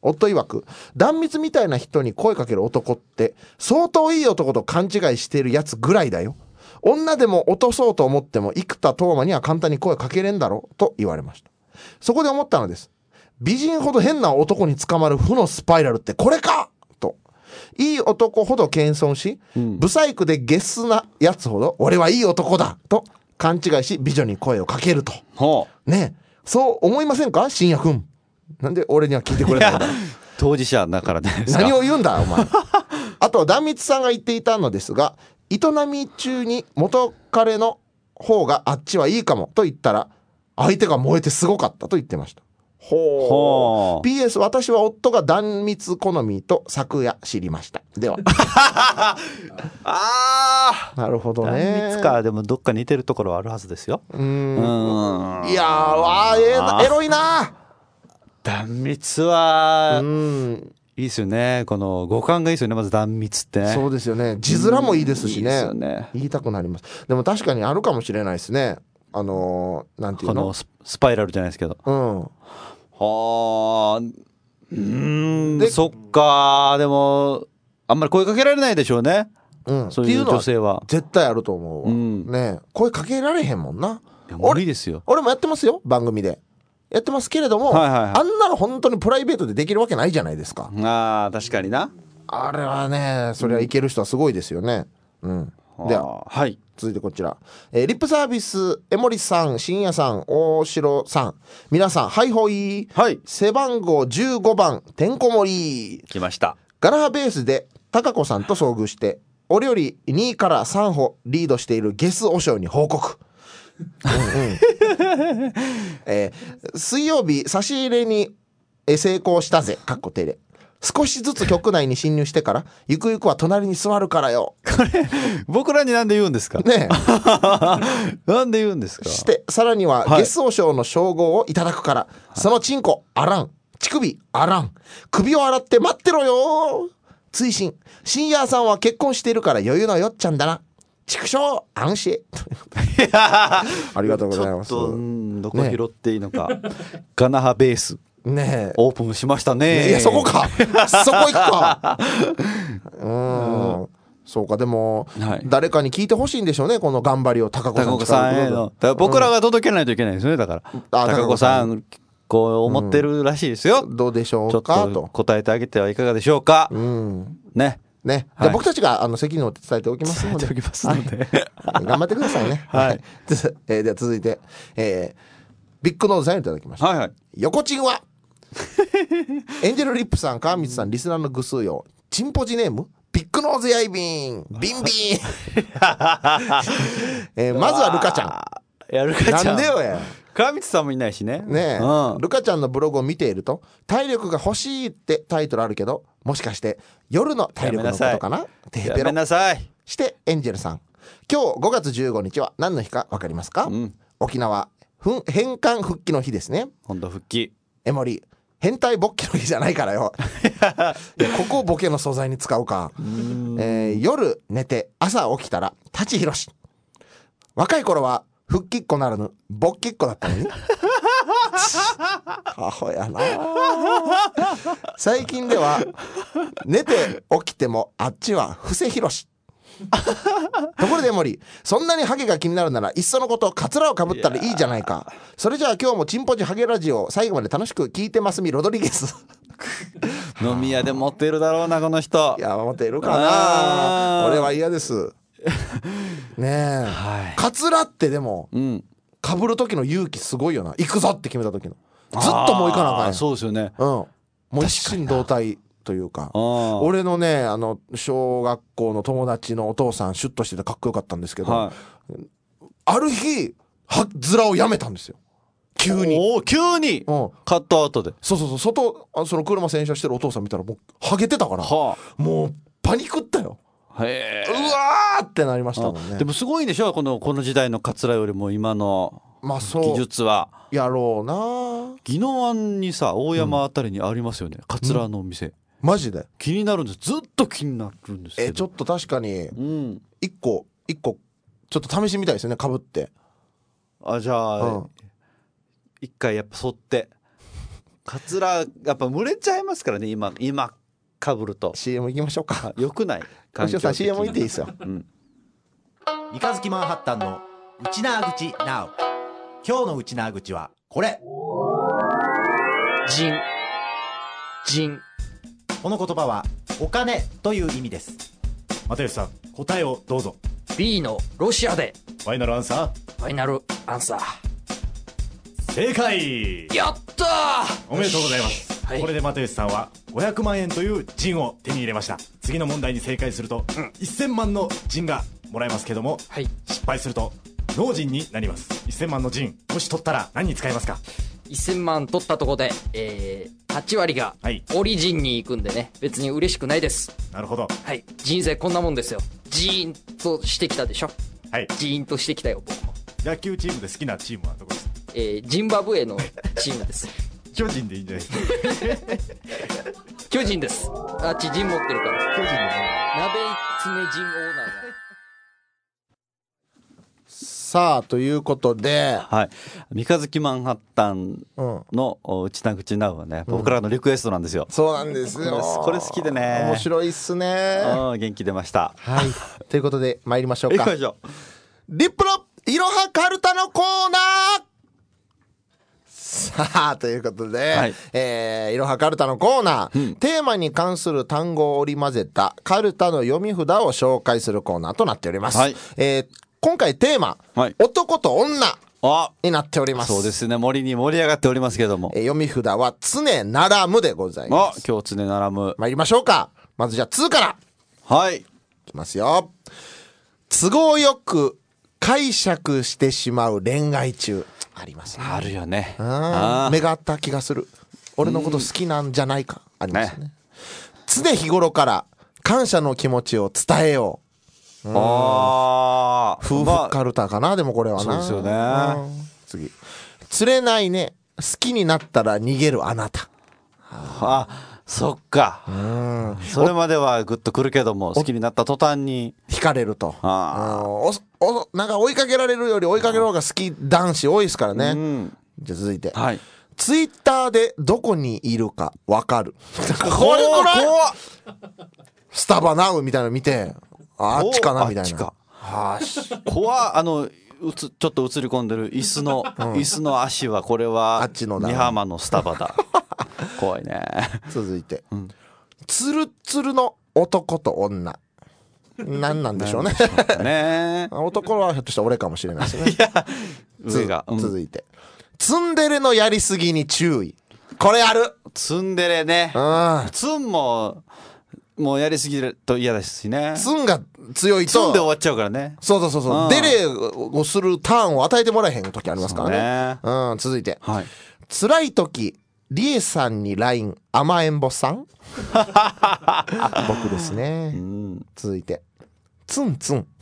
夫曰く断蜜みたいな人に声かける男って相当いい男と勘違いしているやつぐらいだよ。女でも落とそうと思っても生田斗真には簡単に声かけれんだろと言われました。そこで思ったのです。美人ほど変な男に捕まる負のスパイラルってこれかと。いい男ほど謙遜し、うん、ブサイクでゲスなやつほど俺はいい男だと勘違いし美女に声をかけると、はあ、ねえそう思いませんか信也くん。なんで俺には聞いてくれないんだ。 当事者だからね。 何を言うんだお前。あと壇蜜さんが言っていたのですが、営み中に元彼の方があっちはいいかもと言ったら相手が燃えてすごかったと言ってました。ほう。 ピーエス 私は夫が壇蜜好みと昨夜知りました。ではあーなるほどね。 壇蜜か。でもどっか似てるところはあるはずですよ。うーんいやーわーえー、エロいな。 壇蜜はうんいいですよね。この五感がいいですよね。まず壇蜜ってね。 そうですよね。字面もいいですしね。いいですよね。 言いたくなります。でも確かにあるかもしれないですね。あのー、なんていうの、 この ス, スパイラルじゃないですけど。うん。はあ。うんでそっか。でもあんまり声かけられないでしょうね。うん。そういう女性は絶対あると思うわ。うん、ね声かけられへんもんな。 いや無理ですよ。 俺もやってますよ番組で。やってますけれども、はいはいはい、あんなの本当にプライベートでできるわけないじゃないですか。 あー確かにな。 あれはねそれはいける人はすごいですよね。うん、では、はい、続いてこちら、えー、リップサービス江森さん深夜さん大城さん皆さんハイホイ、はい、背番号じゅうごばんてんこ盛り来ました。 ガラハベースで高子さんと遭遇して俺よりにいからさん歩リードしているゲス和尚に報告。うんうんえー、水曜日差し入れに成功したぜかっこ照れ。少しずつ局内に侵入してからゆくゆくは隣に座るからよ。 これ僕らになんで言うんですかね。なんで言うんですか。 してさらには、はい、ゲス王将の称号をいただくから、はい、そのチンコあらん乳首あらん首を洗って待ってろよ。追伸深夜さんは結婚しているから余裕のよっちゃんだな。畜生安心ありがとうございます。ちょっとんどこ拾っていいのか、ね、ガナハベースねオープンしましたね。 ねいやそこかそこ行くかうん、うん、そうか。でも、はい、誰かに聞いてほしいんでしょうねこの頑張りを高子さん高子さんへの。だから僕らが届けないといけないですよね。だから、うん、高子さんこう思ってるらしいですよ、 うん、どうでしょうかと。 ちょっと答えてあげてはいかがでしょうか、うん、ねね、はい、じゃあ僕たちがあの責任を伝えておきますので、 伝えておきますので、 はい、頑張ってくださいね。はい。えー、では続いて、えー、ビッグノーズさんいただきました。はいはい。横チンはエンジェルリップさん川光さんリスナーのぐすうよチンポジネームビッグノーズやいびんビンビン、えー、まずはルカちゃん。 いやルカちゃんなんでよや。 川光さんもいないしね。 ねえ、うん、ルカちゃんのブログを見ていると体力が欲しいってタイトルあるけどもしかして夜の体力のことかな。 テーペロやめなさい。 してエンジェルさん今日ごがつじゅうごにちは何の日か分かりますか、うん、沖縄返還復帰の日ですね。 本土復帰。 エモリ変態ボッケの日じゃないからよいやここをボケの素材に使うか。う、えー、夜寝て朝起きたら舘ひろし。若い頃は復帰っ子ならぬボッキっ子だったのにアホやな。最近では寝て起きてもあっちは布施ひろしところで森そんなにハゲが気になるならいっそのことカツラをかぶったらいいじゃないか。それじゃあ今日もチンポジハゲラジオ最後まで楽しく聞いてますみロドリゲス飲み屋でモテるだろうなこの人。 いやモテるかな。俺は嫌ですねえ、はい、カツラってでも、うん、かぶる時の勇気すごいよな。行くぞって決めた時のずっともう行かなあかんやん。 そうですよね、 うん、もう一心同体というか。俺のねあの小学校の友達のお父さんシュッとしててかっこよかったんですけど、はい、ある日はずらをやめたんですよ急に。 お急に、うん、カットアウトで。 そうそうそう外あその車洗車してるお父さん見たらもうハゲてたから、はあ、もうパニクったよ。へうわーってなりましたもんね。 でもすごいでしょこのこの時代のカツラよりも今の技術は。 まあ、やろうな。 宜野湾にさ大山あたりにありますよね、うん、カツラのお店、うん、 マジで気になるんです。ずっと気になるんですけど。 えちょっと確かに一個一個ちょっと試してみたいですよねかぶって。 あじゃあ、うん、一回やっぱ剃ってカツラやっぱ蒸れちゃいますからね今今かぶるとシーエム 行きましょうか。 よくないおしさん シーエム 行っていいですよ。 うん、 三日月マンハッタンのウチナー口 Now。 今日のウチナー口はこれ。 ジンジン。 この言葉はお金という意味です。又吉さん答えをどうぞ。 B のロシアで。 ファイナルアンサファイナルアンサー。 ー正解。 やったー。 おめでとうございます、はい、これで又吉さんはごひゃくまんえんというジンを手に入れました。次の問題に正解すると、うん、せんまんのジンがもらえますけども、はい、失敗するとノージンになります。せんまんのジンもし取ったら何に使いますか。 せんまん取ったところで、えー、はち割がオリジンに行くんでね、別に嬉しくないです。 なるほど。 はい、人生こんなもんですよ。ジーンとしてきたでしょ。はい、ジーンとしてきたよ僕も。 野球チームで好きなチームはどこですか。 えー、ジンバブエのチームです巨人でいいんじゃないですか巨人です。あっちジン持ってるから。 巨人の鍋常ジンオーナーが。 さあということで、 はい、三日月マンハッタンのうちなぐちなうはね、うん、僕らのリクエストなんですよ。 そうなんですよ。 これ好きでね。 面白いっすね。 元気出ました。 はい。ということで参りましょうか。 行きましょう。 リップのいろはカルタのコーナー。さあということで、はい、えー、いろはカルタのコーナー、うん、テーマに関する単語を織り交ぜたカルタの読み札を紹介するコーナーとなっております。はい、えー今回テーマ、はい、男と女になっております。 そうですね、森に盛り上がっておりますけども、 えー、読み札は常ならむでございます。 あ、今日常ならむ参りましょうか。まずじゃあにからはいいきますよ。都合よく解釈してしまう恋愛中ありますね。 あるよね。 あ目があった気がする。俺のこと好きなんじゃないか、ありますね。ね、常日頃から感謝の気持ちを伝えよう。うん、あ夫婦カルタかな、まあ、でもこれはな。 そうですよね、 うん、次釣れないね好きになったら逃げるあなた。 はあ、そっか、うん、それまではグッとくるけども好きになった途端に惹かれると。あおおなんか追いかけられるより追いかける方が好き男子多いですからね、うん、じゃあ続いて、はい、ツイッターでどこにいるか分かるこれくらいスタバナウみたいなの見てあっちかなみたいな。はー怖あのうつちょっと映り込んでる椅子の、うん、椅子の足はこれはあっちの美浜のスタバだ怖いね。 続いて、うん、ツルツルの男と女何なんでしょうね。ね男はひょっとしたら俺かもしれないですね。いや上が、うん、続いてツンデレのやりすぎに注意。これある。 ツンデレね、うん、ツンももうやりすぎると嫌ですしね。 ツンが強いとツンで終わっちゃうからね。 そうそうそうそう、うん、デレをするターンを与えてもらえへん時ありますからね。う、ね、うん、続いて、はい、辛い時リエさんに ライン 甘えんぼさん僕ですね、うん、続いてツンツン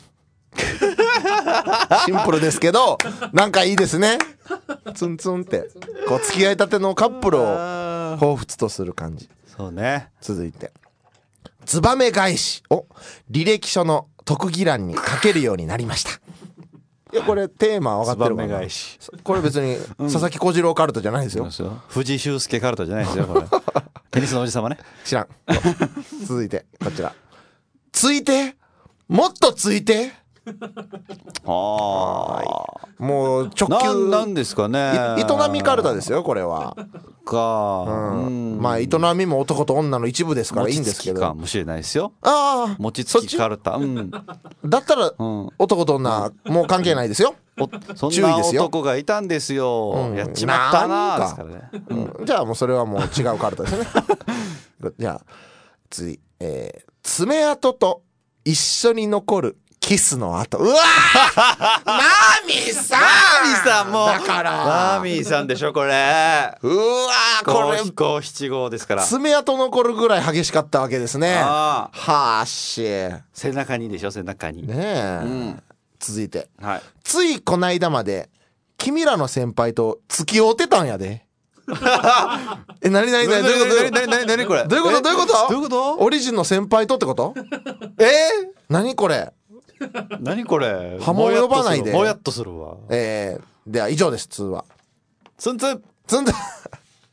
シンプルですけどなんかいいですね。ツンツンってこう付き合いたてのカップルを彷彿とする感じ。 そうね。 続いてツバメ返しを履歴書の特技欄に書けるようになりました。いやこれテーマ分かってるかな。ツバメ返しこれ別に佐々木小次郎カルタじゃないですよ、うん、 藤井修介カルタじゃないですよこれテニスのおじさまね。 知らん続いてこちらついてもっとついてあもう直球 な, なんですかね。 営みカルタですよこれはか、うん、まあ営みも男と女の一部ですからいいんですけど。 かもしれないですよ。ああ餅つきカルタ、うん、 だったら、うん、男と女もう関係ないですよ。 そんな男がいたんですよ、うん、やっちまったなですからね、 うん、じゃあもうそれはもう違うカルタですねじゃあ次、えー、爪痕と一緒に残るキスの後。うわーマミさんマミさんもだからマミさんでしょこれ。 うわーこれ五七七五ですから爪痕残るぐらい激しかったわけですね。はーし背中にでしょ背中にねえ、うん、続いて、はい、ついこないだまで君らの先輩と付き合うてたんやでえ、なになになにどういうことなになになにこれどういうことどういうことどういうことオリジンの先輩とってことえー、なにこれ何これ波紋呼ばないでもやっとするわ。 えー、では以上です。通話ツンツンツンツン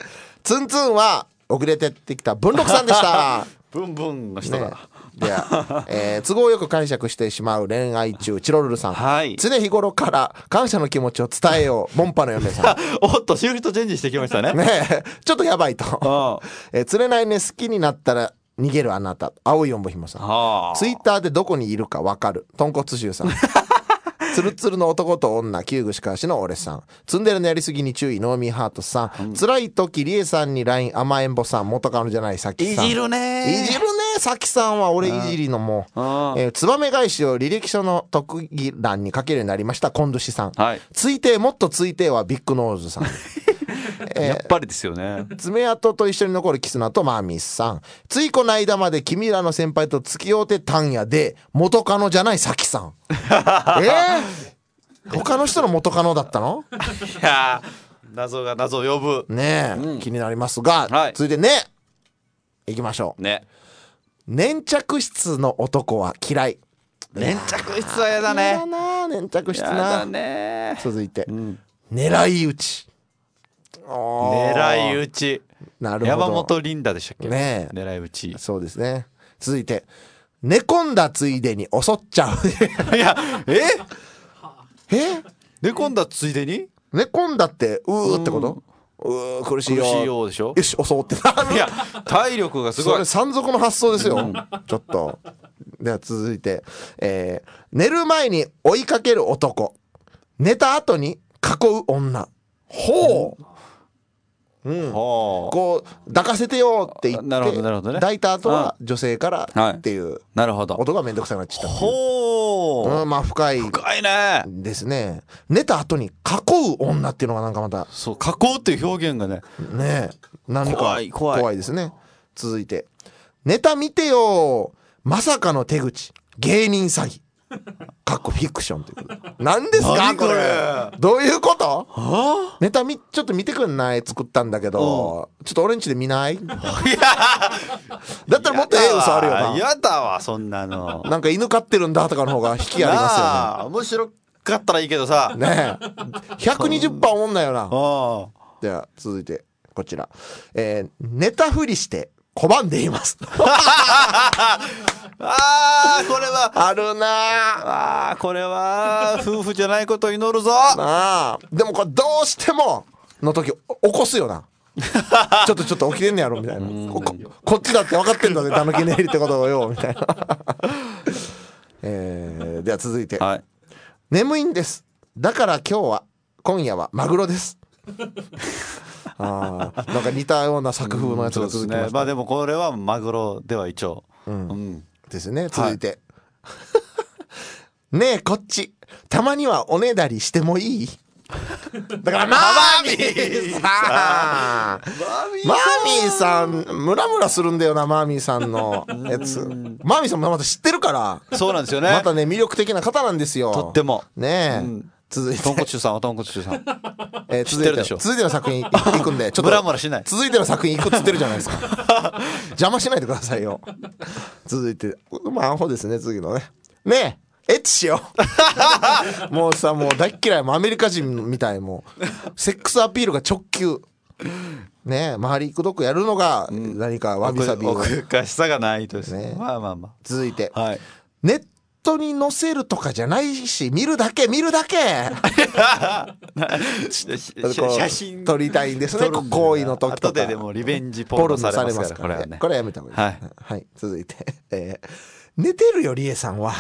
ツンツンは遅れてってきた文禄さんでしたブンブンの人だ、 ね、では、えー、都合よく解釈してしまう恋愛中チロルルさん、 はい、 常日頃から感謝の気持ちを伝えようモンパの嫁さんおっとシフトチェンジしてきましたねねちょっとやばいと、えー、釣れないね好きになったら逃げるあなた青いよんぼひもさん、ツイッターでどこにいるか分かる豚骨臭さんツルツルの男と女旧串川市の俺さん、ツンデレのやりすぎに注意ノーミーハートさん、うん、辛い時リエさんに ライン 甘えんぼさん、元カノじゃないさきさん、 いじるねいじるねさきさんは俺いじりのもう、えー、ツバメ返しを履歴書の特技欄に書けるようになりましたコンドゥシさん、はい、推定もっと推定はビッグノーズさんえー、やっぱりですよね。 爪痕と一緒に残るキスナとマーミスさん、ついこの間まで君らの先輩と付き合うてたんやで元カノじゃないさきさんえー、他の人の元カノだったのいや謎が謎を呼ぶねえ、うん、気になりますが、はい、続いてねいきましょうね。粘着質の男は嫌い。 粘着質はやだね。 やだな粘着質な。 やだね。 続いて、うん、狙い撃ち。 狙い撃ち。 なるほど。 山本リンダでしたっけね。 狙い撃ち。 そうですね。続いて寝込んだついでに襲っちゃう。 いやええ寝込んだついでに寝込んだってうーってこと？うー苦しいよ。 苦しいよでしょ。 よし襲ってなる。 いや体力がすごい。 それ山賊の発想ですよ。うん、ちょっと。では続いて、えー、寝る前に追いかける男、寝た後に囲う女。ほう。うん、こう抱かせてよって言ってなるほどなるほど、ね、 抱いた後は女性からっていう、はい、 なるほど音がめんどくさくなっちゃったっていう。 ほう、 うん、まあ深い深いねですね。寝た後に囲う女っていうのがなんかまたそう囲うっていう表現がねね何か怖い怖い怖いですね。続いてネタ見てよまさかの手口芸人詐欺かっこフィクションということ何ですかこれどういうこと？ネタみちょっと見てくんない？作ったんだけど、うん、ちょっと俺んちで見ない？いやだったらもっとええ嘘あるよな。 やだわそんなの。 なんか犬飼ってるんだとかの方が引きありますよね。面白かったらいいけどさねえ ひゃくにじゅっパーセント おんなよな。では続いてこちら、えー、ネタふりして拒んでいますあーこれはあるなあーこれは夫婦じゃないことを祈るぞなあ。でもこれどうしてもの時起こすよなちょっとちょっと起きてんねやろみたいな こ, こっちだって分かってんだねたぬき寝入りってことをよみたいなえー、では続いて、はい、眠いんですだから今日は今夜はマグロですあなんか似たような作風のやつが続きました、うんね、 まあでもこれはマグロでは一応、 うんうん、ですね。続いて、はい、ねえこっちたまにはおねだりしてもいいだからマーミーさんマーミーさんムラムラするんだよなマーミーさんのやつマーミーさんもまた知ってるからそうなんですよね。 またね魅力的な方なんですよとってもねえ、うん続いて豚骨中さんは豚骨中さん、 えー、続いて続いての作品いくんでちょっとムラムラしない。続いての作品いくっつってるじゃないですか邪魔しないでくださいよ続いてまあアホですね次のねねえエッチしようもうさもう大っ嫌いもうアメリカ人みたいもうセックスアピールが直球ねえ周りくどくやるのが何かわびさび奥かしさがないとですね。まあまあまあ続いて、 はい、 ネットに載せるとかじゃないし見るだけ見るだけ写真撮りたいんですね行為の時とか後ででもリベンジポルノされますから、これはねこれはやめた方がいい、はいはい、続いて、えー、寝てるよりえさんは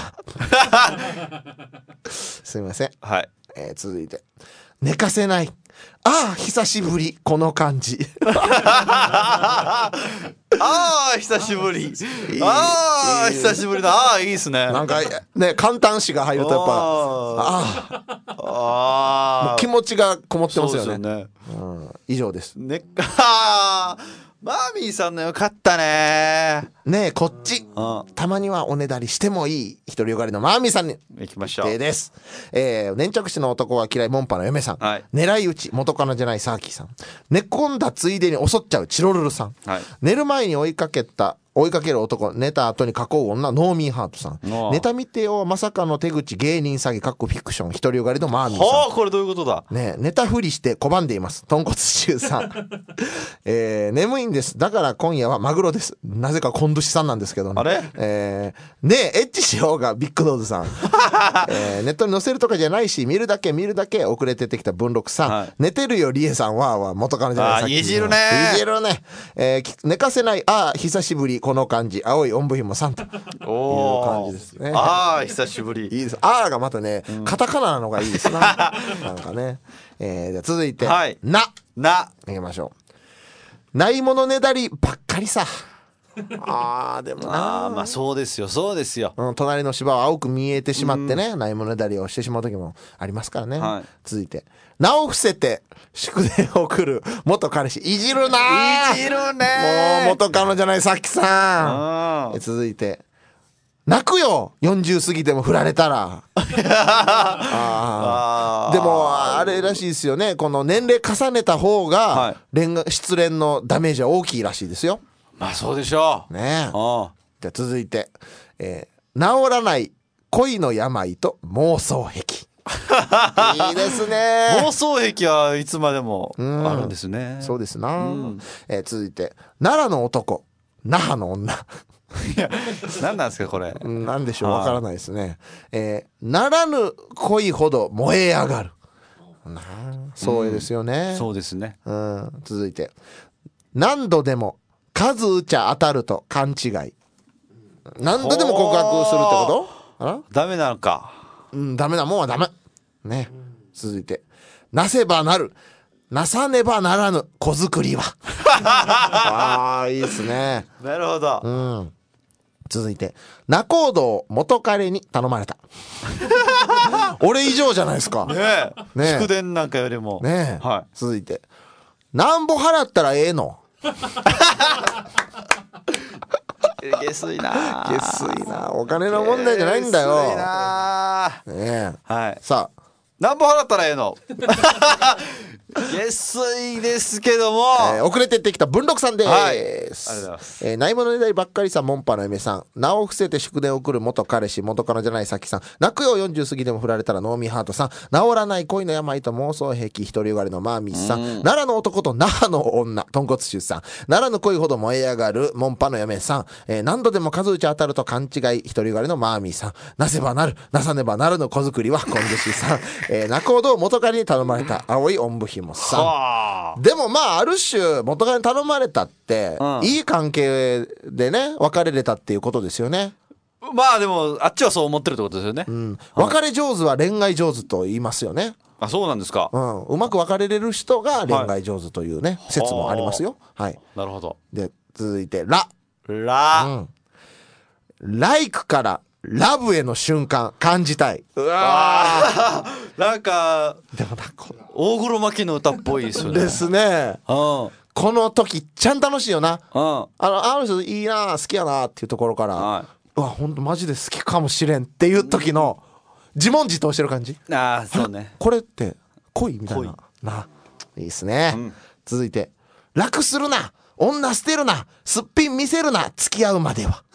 すみません、 はいえー、続いて寝かせないああ久しぶりこの感じああ久しぶりああ久しぶりだああいいですね。 なんかね簡単詞が入るとやっぱああ気持ちがこもってますよね。そうですよね、うん、以上です。 ねあマーミーさんのよかったねねえこっち、うん、たまにはおねだりしてもいい独りよがりのマーミーさんに行きましょうです、えー、粘着質の男は嫌いモンパの嫁さん、はい、狙い撃ち元カノじゃないサーキーさん寝込んだついでに襲っちゃうチロルルさん、はい、寝る前に追いかけた追いかける男、寝た後に囲う女、ノーミーハートさん。ネタ見てよ、まさかの手口、芸人詐欺、かっこフィクション、独りよがりのマーミーさん。 はあ、これどういうことだね、ネタふりして拒んでいます。豚骨シチューさん。えー、眠いんです。だから今夜はマグロです。なぜかコンドシさんなんですけどね。 あれえー、ねえ、エッチしようが、ビッグドーズさん。えー、ネットに載せるとかじゃないし、見るだけ見るだけ遅れてってきた文禄さん。はい、寝てるよ、リエさんは、は元カノじゃない。 あ、いじるね。 いじるね。えー、寝かせない、ああ、久しぶり、この感じ。青いおんぶひもさんという感じですね。 ああ、久しぶり。 いいです。ああがまたね、うん、カタカナなのがいいですな。なんかね。えー、じゃ続いて、 はい、 な。 な。 いきましょう。ないものねだりばっかりさ。あー、でもな。 あまあそうですよ、そうですよ。 うん、隣の芝は青く見えてしまってね、ないものねだりをしてしまう時もありますからね。はい、続いて、名を伏せて祝電を送る元彼氏。いじるな。 いじるね。 もう元カノじゃない、さっきさん。続いて、泣くよ、よんじゅう過ぎても振られたら。あでもあれらしいですよね、この年齢重ねた方が恋愛失恋のダメージは大きいらしいですよ。 まあそうでしょうね。あじゃあ続いて、えー、治らない恋の病と妄想癖。いいですね。 妄想癖はいつまでもあるんですね。 そうですな、うんえー、続いて、奈良の男、那覇の女。 いや、何なんですかこれ。 なんでしょう、わからないですね。えー、ならぬ恋ほど燃え上がる。なそうですよね、 うん、そうですね、 うん、続いて、何度でも数打ちゃ当たると勘違い。何度でも告白するってことあダメなのか。 うん、ダメなもんはダメね。続いて、なせばなる、なさねばならぬ子作りは。ああ、いいですね。 なるほど。 うん。続いて、仲人を元彼に頼まれた。俺以上じゃないですか。 ねえ。ねえ。祝電なんかよりも。 ねえ。 はい。 続いて、なんぼ払ったらええの。 下水な。 下水な。お金の問題じゃないんだよ。 下水な。 ねえ。 はい。 さあ。 なんぼ払ったらええの。下水ですけども、 えー、遅れてってきた文禄さんです、はい、ありがとうございます。 えー、ないものねだりばっかりさん、モンパの嫁さん、名を伏せて祝電を送る元彼氏、元カノじゃないさきさん、泣くよよんじゅう過ぎでも振られたらノーミーハートさん、治らない恋の病と妄想癖、独りよがりのマーミスさん、奈良の男と那覇の女、豚骨臭さん、ならぬ恋ほど燃え上がるモンパの嫁さん、えー、何度でも数打ち当たると勘違い、独りよがりのマーミーさん、なせばなる、なさねばなるの子作りはコンデシさん、えー、泣くほど元彼に頼まれた青いおんぶひもさん。でもまあある種元彼に頼まれたって、うん、いい関係でね別れれたっていうことですよね。 まあでもあっちはそう思ってるってことですよね、うん、 別れ上手は恋愛上手と言いますよね。 あ、そうなんですか。 うん、うまく別れれる人が恋愛上手というね、はい、説もありますよ。はい。 なるほど。 で続いてララ、 うん、ライクからラブへの瞬間感じたい。うわなんかでもなんか大黒摩季の歌っぽいですよね。 ですね。うん、この時っちゃん楽しいよな。うん、あのあの人いいな好きやなっていうところから、はい、うわほんとマジで好きかもしれんっていう時の自問自答してる感じ。 ああそうね。 これって恋みたいなないいっすね、うん、続いて、楽するな女捨てるなすっぴん見せるな付き合うまでは。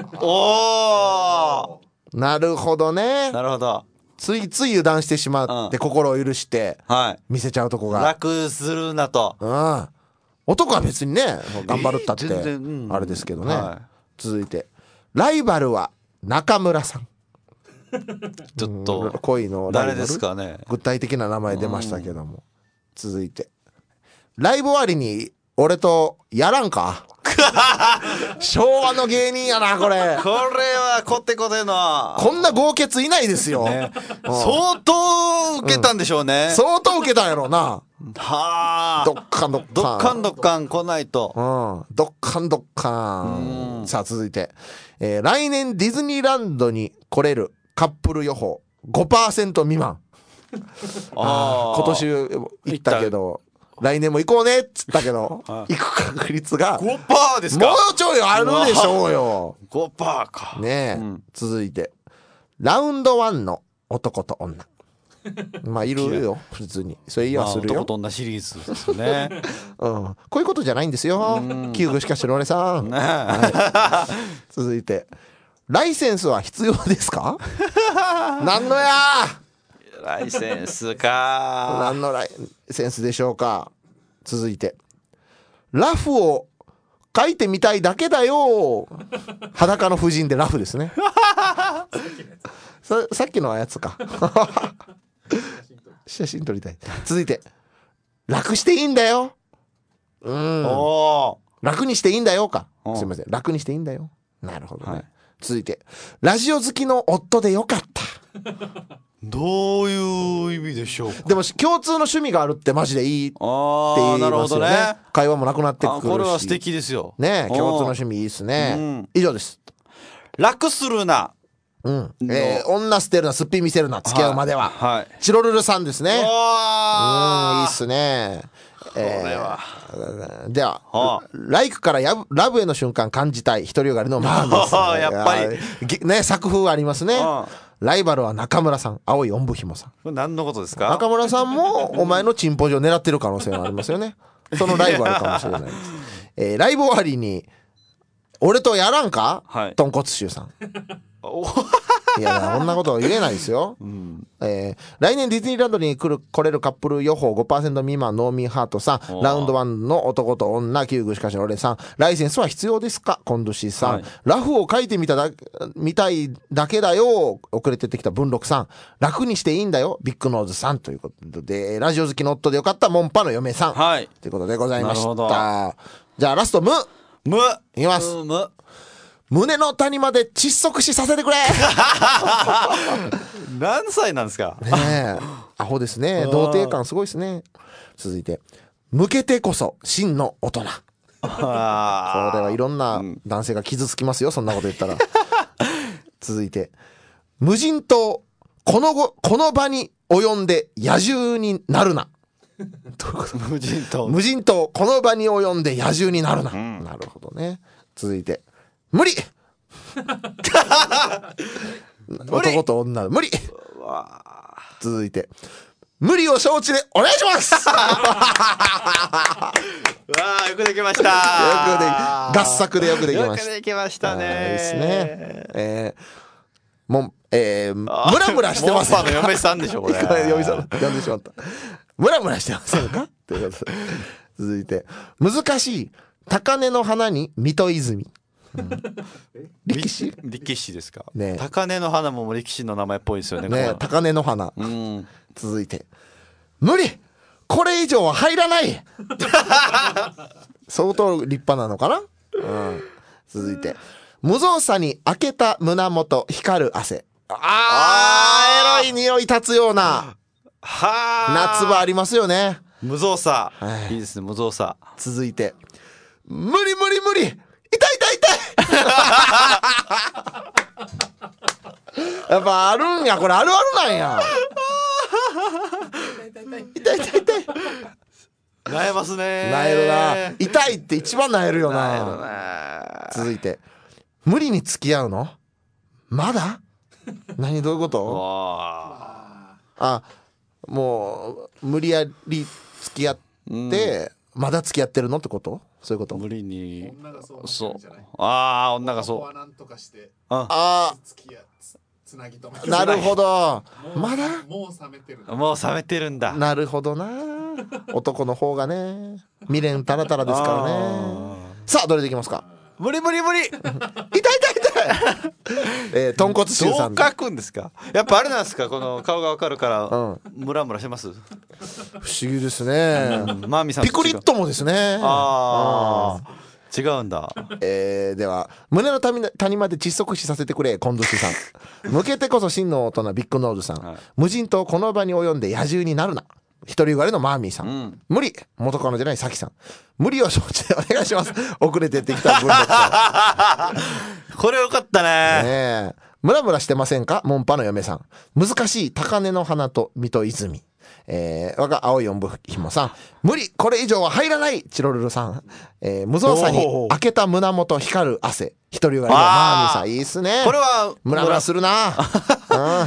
おー、なるほどね。 なるほど。 ついつい油断してしまって心を許して見せちゃうとこが、 はい、楽するなと、 うん、男は別にね頑張るったってあれですけどね、はい、続いて、ライバルは中村さん。 ちょっと、うん、 恋のライバル誰ですかね。 具体的な名前出ましたけども、続いて、ライブ終わりに俺とやらんか。昭和の芸人やなこれ。 これはコテコテのこんな豪傑いないですよ、ね、 相当受けたんでしょうね、 うん、相当受けたんやろうな。はあ、 どっかんどっかんどっかんどっかん来ないと、 うん、どっかんどっかん。さあ続いて、えー、来年ディズニーランドに来れるカップル予報 ごパーセント 未満。あ今年行ったけど来年も行こうねっつったけど行く確率がごパーセント ですか。 もうちょいあるでしょうよ。 ごパーセント かねえ、うん、続いてラウンドワンの男と女。 まあいるよ普通にそれ言いはするよ、 まあ、男と女シリーズですね、 うん、こういうことじゃないんですよ旧具しかしロレさん、はい、続いてライセンスは必要ですか何のやライセンスか何のライセンスでしょうか。続いてラフを書いてみたいだけだよ裸の婦人でラフですねさ, さっきのやつか写真撮りたい。続いて楽していいんだよ。うんお楽にしていいんだよかすいません楽にしていいんだよ。なるほどね、はい、続いてラジオ好きの夫でよかったどういう意味でしょうか。 でも共通の趣味があるってマジでいいって言いますよね。ね会話もなくなってくるしこれは素敵ですよね。共通の趣味いいですね、うん、以上です。 楽するなうんえー、女捨てるなすっぴん見せるな付き合うまでは、はいはい、チロルルさんですね。うんいいっすね。これは、えー、では、はあ、ライクからやラブへの瞬間感じたい独りよがりのマーです、 ね、やっぱりね作風ありますね。はあライバルは中村さん青いおんぶひもさん。これ何のことですか。 中村さんもお前のチンポジを狙ってる可能性がありますよね。そのライバルかもしれないです、えー、ライブ終わりに俺とやらんか、はい、豚骨臭さんいやこんなこと言えないですよ、うんえー、来年ディズニーランドに来る来れるカップル予報 ごパーセント 未満ノーミンハートさんラウンドワンの男と女旧具しかしの俺さんライセンスは必要ですかコンドシさん、はい、ラフを書いてみただみたいだけだよ遅れてってきた文禄さん楽にしていいんだよビッグノーズさんということでラジオ好きの夫でよかったモンパの嫁さん、はい、ということでございました。じゃあラストムムいきます。 ム胸の谷まで窒息死させてくれ何歳なんですかねえアホですね。童貞感すごいですね。続いて向けてこそ真の大人これはいろんな男性が傷つきますよそんなこと言ったら続いて無人島このごこの場に及んで野獣になるな無人島無人島この場に及んで野獣になるな、うん、なるほどね。続いて無理男と女無理続いて無理を承知でお願いしますわあよくできましたよくで合作でよくできました。 よくできましたねですね。えー、もんえー、ムラムラしてますモンパの嫁さんでしょこれ嫁さん呼んでしまったムラムラしてませんかということで続いて難しい高嶺の花に水戸泉うん、力士力士ですか、ね、高嶺の花も力士の名前っぽいですよね。 ね高嶺の花、うん、続いて無理これ以上は入らない相当立派なのかな、うん、続いて無造作に開けた胸元光る汗あーエロい匂い立つようなは夏場ありますよね無造作、はい、いいですね無造作。 続いて無理無理無理痛い痛い痛いやっぱあるんやこれあるあるなんや痛い痛い痛いなえますねなえるな痛いって一番なえるよな。な続いて無理に付き合うのまだ何どういうことあもう無理やり付き合って、うん、まだ付き合ってるのってことそういうこと無理に女がそうそうああ女がそうここはなんとかしてああつなぎとめなるほどまだもう冷めてるもう冷めてるんだなるほどな男の方がね未練タラタラですからねさあどれでいきますか無理無理無理痛い痛い痛いえー、豚骨臭さんどう書くんですかやっぱあれなんですかこの顔がわかるから、うん、ムラムラしてます不思議ですね、 うん、マーミさんピクリッともですねああ違うんだ、 えー、では胸の谷まで窒息死させてくれコンドシさん向けてこそ真の大人ビッグノーズさん、はい、無人島この場に及んで野獣になるな一人言われのマーミーさん、うん、無理元カノじゃないサキさん無理を承知でお願いします遅れてってきた文禄さんこれよかったねねムラムラしてませんかモンパの嫁さん難しい高嶺の花と水戸泉えー、我が青いおんぶひもさん無理これ以上は入らないチロルルさん、えー、無造作に開けた胸元光る汗一人言われのマーミーさんいいっすねこれはムラムラするな、うん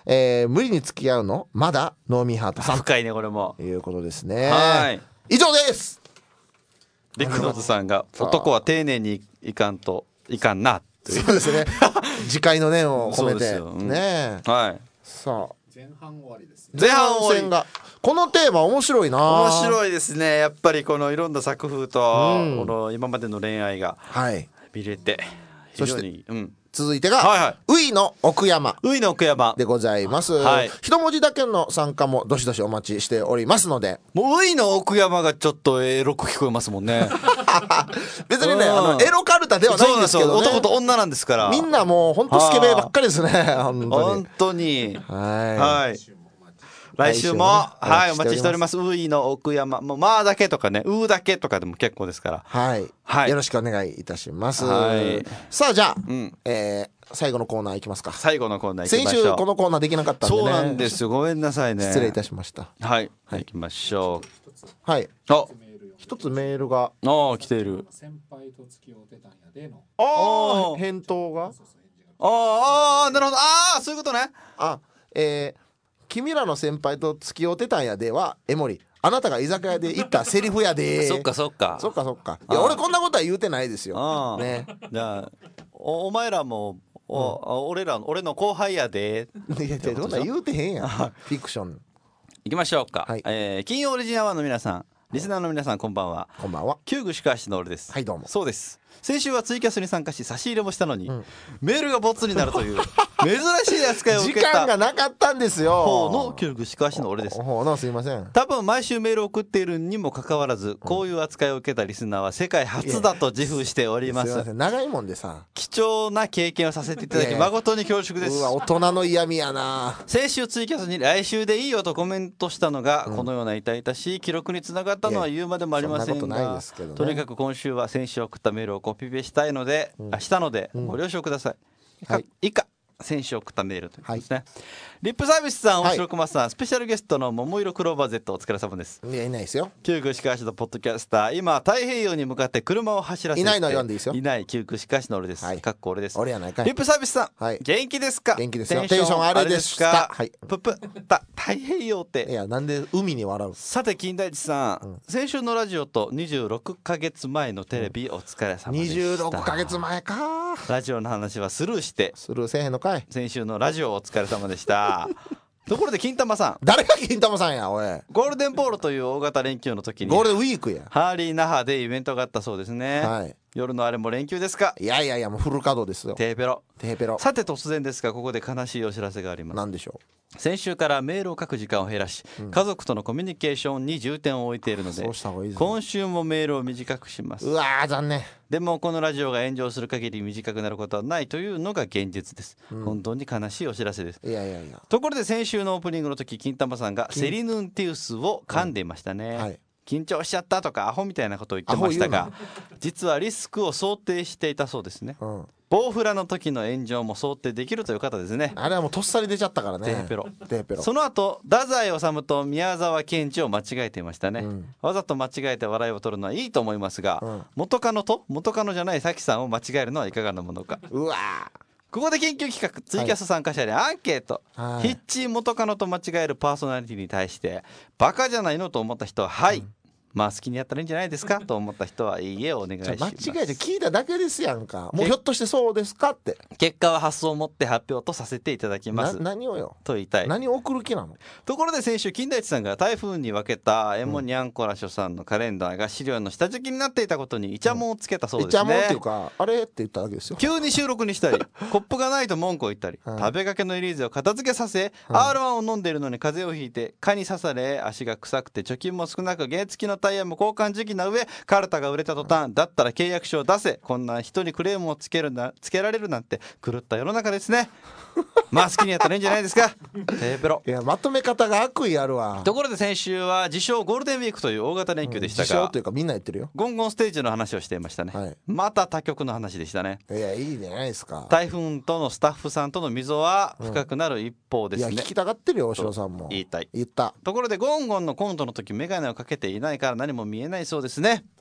えー、無理に付き合うのまだノーミーハートさん深いねこれもいうことですね。 はい以上です。 ビッグノーズさんが男は丁寧にいかんといかんなというそうですね次回の念を込めて、 うん、 ねえ、 はい、 さあ前半終わりですね。 前半終わりがこのテーマ面白いな。 面白いですね。やっぱりこのいろんな作風と、 うん、 この今までの恋愛が見れて、非常に、うん、 続いてが、 はいはい、 ういの奥山ういの奥山でございます、 はい、 一文字だけの参加もどしどしお待ちしておりますので。 もうういの奥山がちょっとエロく聞こえますもんね別にね、あのエロカルタではないんですけどね。 男と女なんですから。 みんなもう本当スケベばっかりですね。本当に本当にはい、 はい、来週も、はい、お待ちしております。ういの奥山、もうまあだけとかね、うだけとかでも結構ですから。 はい、はい、よろしくお願いいたします。はい、さあじゃあ、うん、えー、最後のコーナーいきますか。 最後のコーナーいきましょう。 先週このコーナーできなかったんでね。 そうなんですよ。ごめんなさいね。 失礼いたしました。 はい、はい、いきましょう。 はい。あ、一つメールが。 ああ、来ている。 先輩と付き合うてたんやでの。 ああ、返答が。 ああ、なるほど。ああ、そういうことね。 あ、えー。君らの先輩と付き合うてたんやでは江森、あなたが居酒屋で言ったセリフやでそっかそっかそっかそっか。いや俺こんなことは言うてないですよ、ね、 じゃあ お, お前らもお、うん、俺ら俺の後輩やで。 いやいやそんな言うてへんやんフィクション。 いきましょうか、はい、えー、金曜オリジナルの皆さん、リスナーの皆さん、こんばんは。 こんばんは。 旧具歯科医師の俺です。 はい、どうも。 そうです。先週はツイキャスに参加し差し入れもしたのに、うん、メールがボツになるという珍しい扱いを受けた時間がなかったんですよ。 方の旧具歯科医師の俺です。 ほうのすいません。 多分毎週メールを送っているにもかかわらず、こういう扱いを受けたリスナーは世界初だと自負しております。 すいません、長いもんでさ貴重な経験をさせていただき誠に恐縮です。 うわ大人の嫌味やな。 先週ツイキャスに来週でいいよとコメントしたのが、うん、このような痛々しい記録につながったのは言うまでもありませんが、ね、とにかく今週は先週送ったメールをコピペしたいので、うん、したのでご了承ください、うん、はい、以下先週送ったメールということですね、はい、リップサービスさん、大城熊さん、はい、スペシャルゲストの桃色クローバー Z お疲れ様です。 いやいないですよ。 旧具歯科医師のポッドキャスター、今太平洋に向かって車を走らせていないの読んでいいですよ。 いない旧具歯科医師の俺です、はい、かっこ俺です。 俺やないかい。 リップサービスさん、はい、元気ですか。 元気ですよ。テンションあれですか。はい、 ププた太平洋っていやなんで海に笑う。 さて金田一さん、うん、先週のラジオとにじゅうろっかげつまえのテレビお疲れ様でした。 にじゅうろっかげつまえか。 ラジオの話はスルーしてスルーせえへんのかい。 先週のラジオお疲れ様でしたところで金玉さん、 誰が金玉さんやおい。 ゴールデンボールという大型連休の時にゴールデンウィークやハーリー那覇でイベントがあったそうですね、はい、夜のあれも連休ですか。 いやいやいやもうフル稼働ですよ。 テーペロテーペロ。 さて突然ですがここで悲しいお知らせがあります。 何でしょう。 先週からメールを書く時間を減らし、うん、家族とのコミュニケーションに重点を置いているので、 そうした方がいいですね。 今週もメールを短くします。 うわー残念。 でもこのラジオが炎上する限り短くなることはないというのが現実です、うん、本当に悲しいお知らせです。 いやいやいや。 ところで先週のオープニングの時金玉さんがセリヌンティウスを噛んでいましたね、うん、はい、緊張しちゃったとかアホみたいなことを言ってましたが実はリスクを想定していたそうですね、うん、ボウフラの時の炎上も想定できるという方ですね。 あれはもうとっさに出ちゃったからね。 テーペロテーペロ。 その後太宰治と宮沢賢治を間違えていましたね、うん、わざと間違えて笑いを取るのはいいと思いますが、うん、元カノと元カノじゃない咲さんを間違えるのはいかがなものか。 うわここで緊急企画ツイキャス参加者でアンケート、はい、ヒッチー元カノと間違えるパーソナリティに対してバカじゃないのと思った人ははい、うん、まあ好きにやったらいいんじゃないですかと思った人はいいえお願いします。 間違えて聞いただけですやんか。もうひょっとしてそうですかって。 結果は発想を持って発表とさせていただきます。 な何をよと言いたい。 何を送る気なの。 ところで先週金田一さんが台風に分けたエモニャンコラショさんのカレンダーが資料の下敷きになっていたことにイチャモンをつけたそうですね、うん、 イチャモンっていうかあれって言っただけですよ。 急に収録にしたりコップがないと文句を言ったり、うん、食べかけのエリーゼを片付けさせ、うん、アールワン を飲んでいるのに風邪をひいて蚊に刺され足が臭くて貯金も少なく原付のタイヤも交換時期な上カルタが売れた途端だったら契約書を出せ、こんな人にクレームをつけるなつけられるなんて狂った世の中ですねまあ好きにやったらいいんじゃないですかテーペロ。 いやまとめ方が悪意あるわ。 ところで先週は自称ゴールデンウィークという大型連休でしたが、 うん、自称というかみんな言ってるよ。 ゴンゴンステージの話をしていましたね、はい、また他局の話でしたね。 いやいいじゃないですか。 台風とのスタッフさんとの溝は深くなる一方ですね、うん、 いや聞きたがってるよ大城さんも。 言いたい言った。 ところでゴンゴンのコントの時メガネをかけていないから何も見えないそうですね。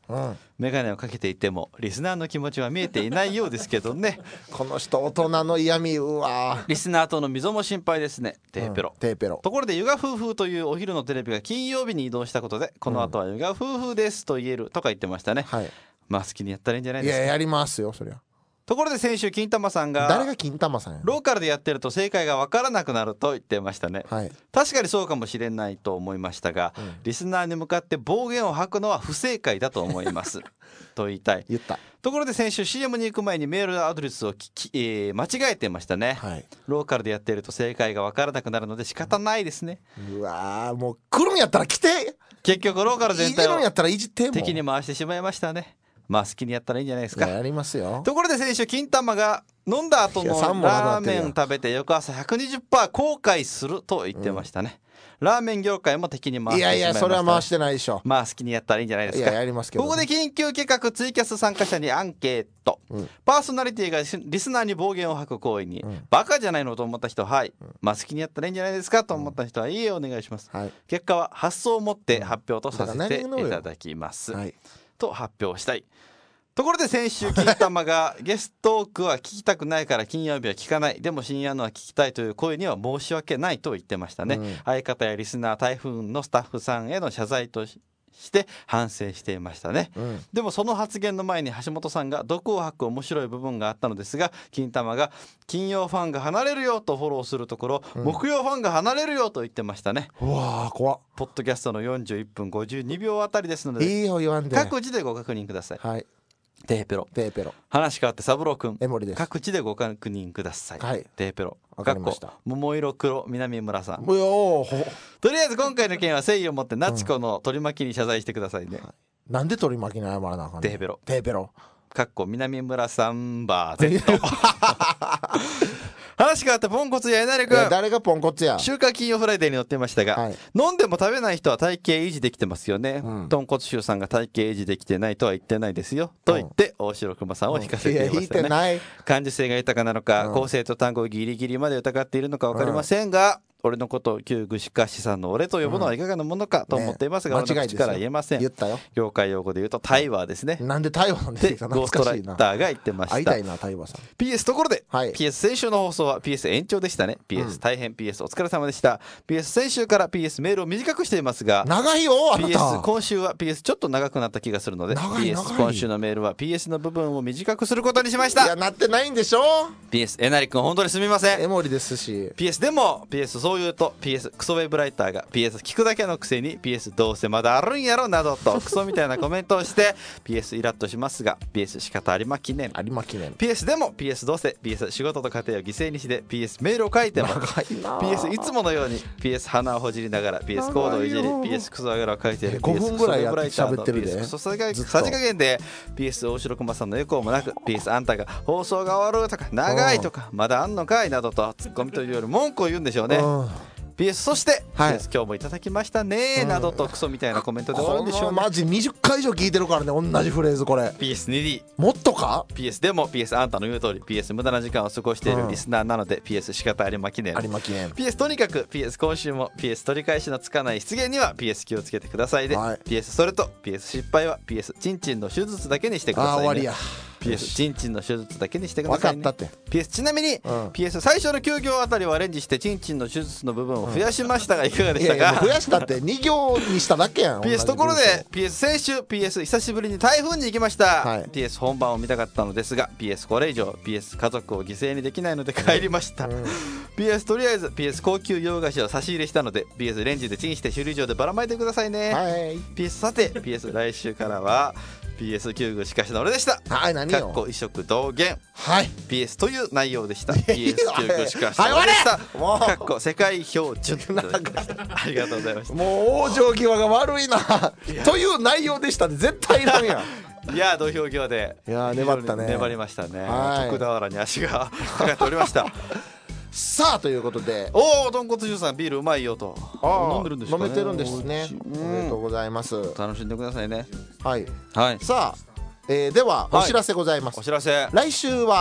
うん、メガネをかけていてもリスナーの気持ちは見えていないようですけどね。 この人大人の嫌味。うわ、 リスナーとの溝も心配ですね。テーペロ、 うん、テーペロ。 ところでゆが夫婦というお昼のテレビが金曜日に移動したことで、この後はゆが夫婦ですと言えるとか言ってましたね、はい、まあ好きにやったらいいんじゃないですか。 いややりますよそりゃ。 ところで先週金玉さんが誰が金玉さんや、 ローカルでやってると正解が分からなくなると言ってましたね、はい、確かにそうかもしれないと思いましたが、うん、リスナーに向かって暴言を吐くのは不正解だと思いますと言いたい。 言った。 ところで先週 シーエム に行く前にメールアドレスを聞き、えー、間違えてましたね、はい、ローカルでやってると正解が分からなくなるので仕方ないですね。 うわもう来るんやったら来て。 結局ローカル全体を敵に回してしまいましたね。まあ好きにやったらいいんじゃないですか。 やりますよ。 ところで先週金玉が飲んだ後のラーメン食べて翌朝 ひゃくにじゅっパーセント 後悔すると言ってましたね、うん、ラーメン業界も敵に回してしまいました。 いやいやそれは回してないでしょ。 まあ好きにやったらいいんじゃないですか。 いややりますけど、ね、 ここで緊急企画ツイキャス参加者にアンケート、うん、パーソナリティがリスナーに暴言を吐く行為に、うん、バカじゃないのと思った人ははい、うん、まあ好きにやったらいいんじゃないですかと思った人はいいえお願いします、はい、結果は発想を持って発表とさせていただきます、はい、と発表したい。ところで先週金玉がゲストトークは聞きたくないから金曜日は聞かない、でも深夜のは聞きたいという声には申し訳ないと言ってましたね、うん、相方やリスナー台風のスタッフさんへの謝罪として反省していましたね、うん、でもその発言の前に橋本さんが毒を吐く面白い部分があったのですが、金玉が金曜ファンが離れるよとフォローするところ、うん、木曜ファンが離れるよと言ってましたね。 うわー怖っ。 ポッドキャストのよんじゅういっぷんごじゅうにびょうあたりですので、 いいよ言わんで各自でご確認ください。 はい。 テーペロ。 テーペロ。 話変わって三郎くん。 エモリです。 各地でご確認ください。 はい。 テーペロ。 わかりました。 桃色黒南村さん。 いやおとりあえず今回の件は誠意を持ってナチコの取り巻きに謝罪してくださいね。 はい、なんで取り巻きに謝らなあかんねん。 テーペロ。 テーペロ。 かっこ南村さんバー Z。話変わってポンコツやえなりくん。 誰がポンコツや。 週刊金曜フライデーに載ってましたが、はい、飲んでも食べない人は体型維持できてますよね、うん、豚骨臭さんが体型維持できてないとは言ってないですよ、うん、と言って大城熊さんを引かせていましたね、うん、いや感受性が豊かなのか、うん、構成と単語をギリギリまで疑っているのか分かりませんが、うん、俺のことを旧具志か資産の俺と呼ぶのはいかがなものかと思っていますが、うんね、俺の口から言えません。 言ったよ。 業界用語で言うとタイワーですね。 なんでタイワー出てきたの？ ゴーストライターが言ってました。 会いたいなタイワーさん。 ピーエス ところで、はい、ピーエス 先週の放送は ピーエス 延長でしたね。 ピーエス、うん、大変 ピーエス お疲れ様でした。 ピーエス 先週から ピーエス メールを短くしていますが長いよあなた。 ピーエス 今週は ピーエス ちょっと長くなった気がするので ピーエス 今週のメールは ピーエス の部分を短くすることにしました。 いやなってないんでしょ。 ピーエス えなりくん本当にすみません。 エモリですしピーエス でも ピーエス そう言うと ピーエス クソウェブライターが ピーエス 聞くだけのくせに ピーエス どうせまだあるんやろなどとクソみたいなコメントをして ピーエス イラッとしますが ピーエス 仕方ありま記念ありま記念ピーエス でも ピーエス どうせ ピーエス 仕事と家庭を犠牲にして ピーエス メールを書いても ピーエス いつものように ピーエス 鼻をほじりながら ピーエス コードをいじり ピーエス クソあがらを書いているごふんぐらいやって喋ってるでピーエス クソさじ加減で ピーエス 大城熊さんのエコーもなく ピーエス あんたが放送が終わるとか長いとかまだあんのかいなどとツッコミというより文句を言うんでしょうね。ピーエス そして、はい、ピーエス 今日もいただきましたねなどとクソみたいなコメントで終わるんでしょうね。 マジにじゅっかい以上聞いてるからね同じフレーズこれピーエス にディーもっとかピーエス でも ピーエス あんたの言う通り ピーエス 無駄な時間を過ごしているリスナーなので、うん、ピーエス 仕方有馬記念有馬記念ピーエス とにかく ピーエス 今週も ピーエス 取り返しのつかない失言には ピーエス 気をつけてくださいね、はい、ピーエス それと ピーエス 失敗は ピーエス チンチンの手術だけにしてくださいね。あ終わりやピーエス チンチンの手術だけにしてくださいね。 分かったってピーエス ちなみに、うん、ピーエス 最初のきゅう行あたりをアレンジしてチンチンの手術の部分を増やしましたがいかがでしたか、うん、いやいや増やしたってに行にしただけやん。 ピーエス ところで ピーエス 先週 ピーエス 久しぶりに台風に行きました、はい、ピーエス 本番を見たかったのですが ピーエス これ以上 ピーエス 家族を犠牲にできないので帰りました、うん、ピーエス とりあえず ピーエス 高級洋菓子を差し入れしたので ピーエス レンジでチンして首里城でばらまいてくださいね、はい、ピーエス さて ピーエス 来週からはピーエス きゅう具しかしの俺でした。 はい何よ。 かっこ異色同源。 はい。 ピーエス という内容でした。ピーエス きゅう具しかしの俺でした。かっこ世界標準。ありがとうございました。 もう往生際が悪いな。という内容でしたね。絶対いらんやん。 いや土俵際で。 いや粘ったね。 粘りましたね。徳田原に足がかかっておりました。 さあということでおお豚骨ジュースさんビールうまいよと飲んでるんですかね。 飲めてるんですね。おめでとうございます。 楽しんでくださいね。 はい、はい、さあ、えー、ではお知らせございます、 はい、お知らせ。 来週は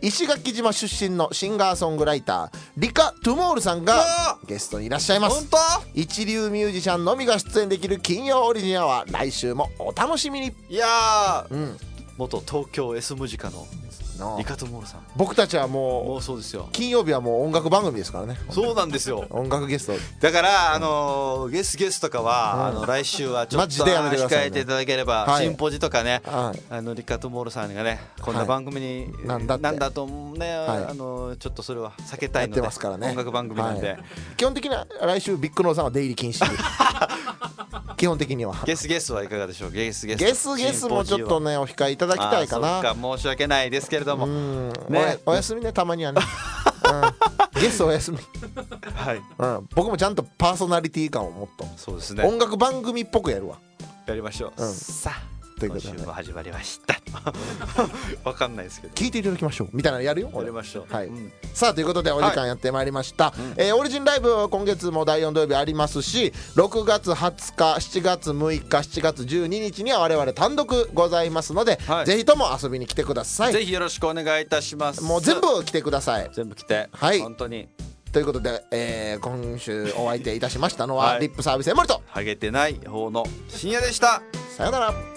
石垣島出身のシンガーソングライターリカ・トゥモールさんがゲストにいらっしゃいます。 本当？ 一流ミュージシャンのみが出演できる金曜オリジンアワー、来週もお楽しみに。 いやー、 うん、 元東京 S ムジカのリカトモールさん、 僕たちはもうもうそうですよ、 金曜日はもう音楽番組ですからね。 そうなんですよ、 音楽ゲストだから、あのー、ゲスゲスとかは、うん、あの来週はちょっと控えていただければ、はい、シンポジとかね、はい、あのリカトモールさんがねこんな番組に、はい、なんだなんだとね、はい、あのー、ちょっとそれは避けたいので、やってますからね、音楽番組なんで、はい、基本的には来週ビッグノーさんは出入り禁止基本的には。ゲスゲスはいかがでしょう。ゲスゲスゲスゲスもちょっとねお控えいただきたいかな。 ああ、そうか、申し訳ないですけれども、 ね、お, お休みね、たまにはね、うん、ゲスお休みはい、 うん、僕もちゃんとパーソナリティ感をもっと、 そうですね、 音楽番組っぽくやるわ。 やりましょう、うん、さあということで、今週も始まりましたわかんないですけど、 聞いていただきましょうみたいなのやるよ。 やりましょう、 はい、うん、さあということでお時間やってまいりました、はい、えー、オリジンライブ今月もだいよん土曜日ありますし、ろくがつはつか、しちがつむいか、しちがつじゅうににちには我々単独ございますので、はい、ぜひとも遊びに来てください。 ぜひよろしくお願いいたします。 もう全部来てください。 全部来て、 はい、 本当に。 ということで、えー、今週お相手いたしましたのは、はい、リップサービスエモリとハゲてない方の深夜でした。 さよなら。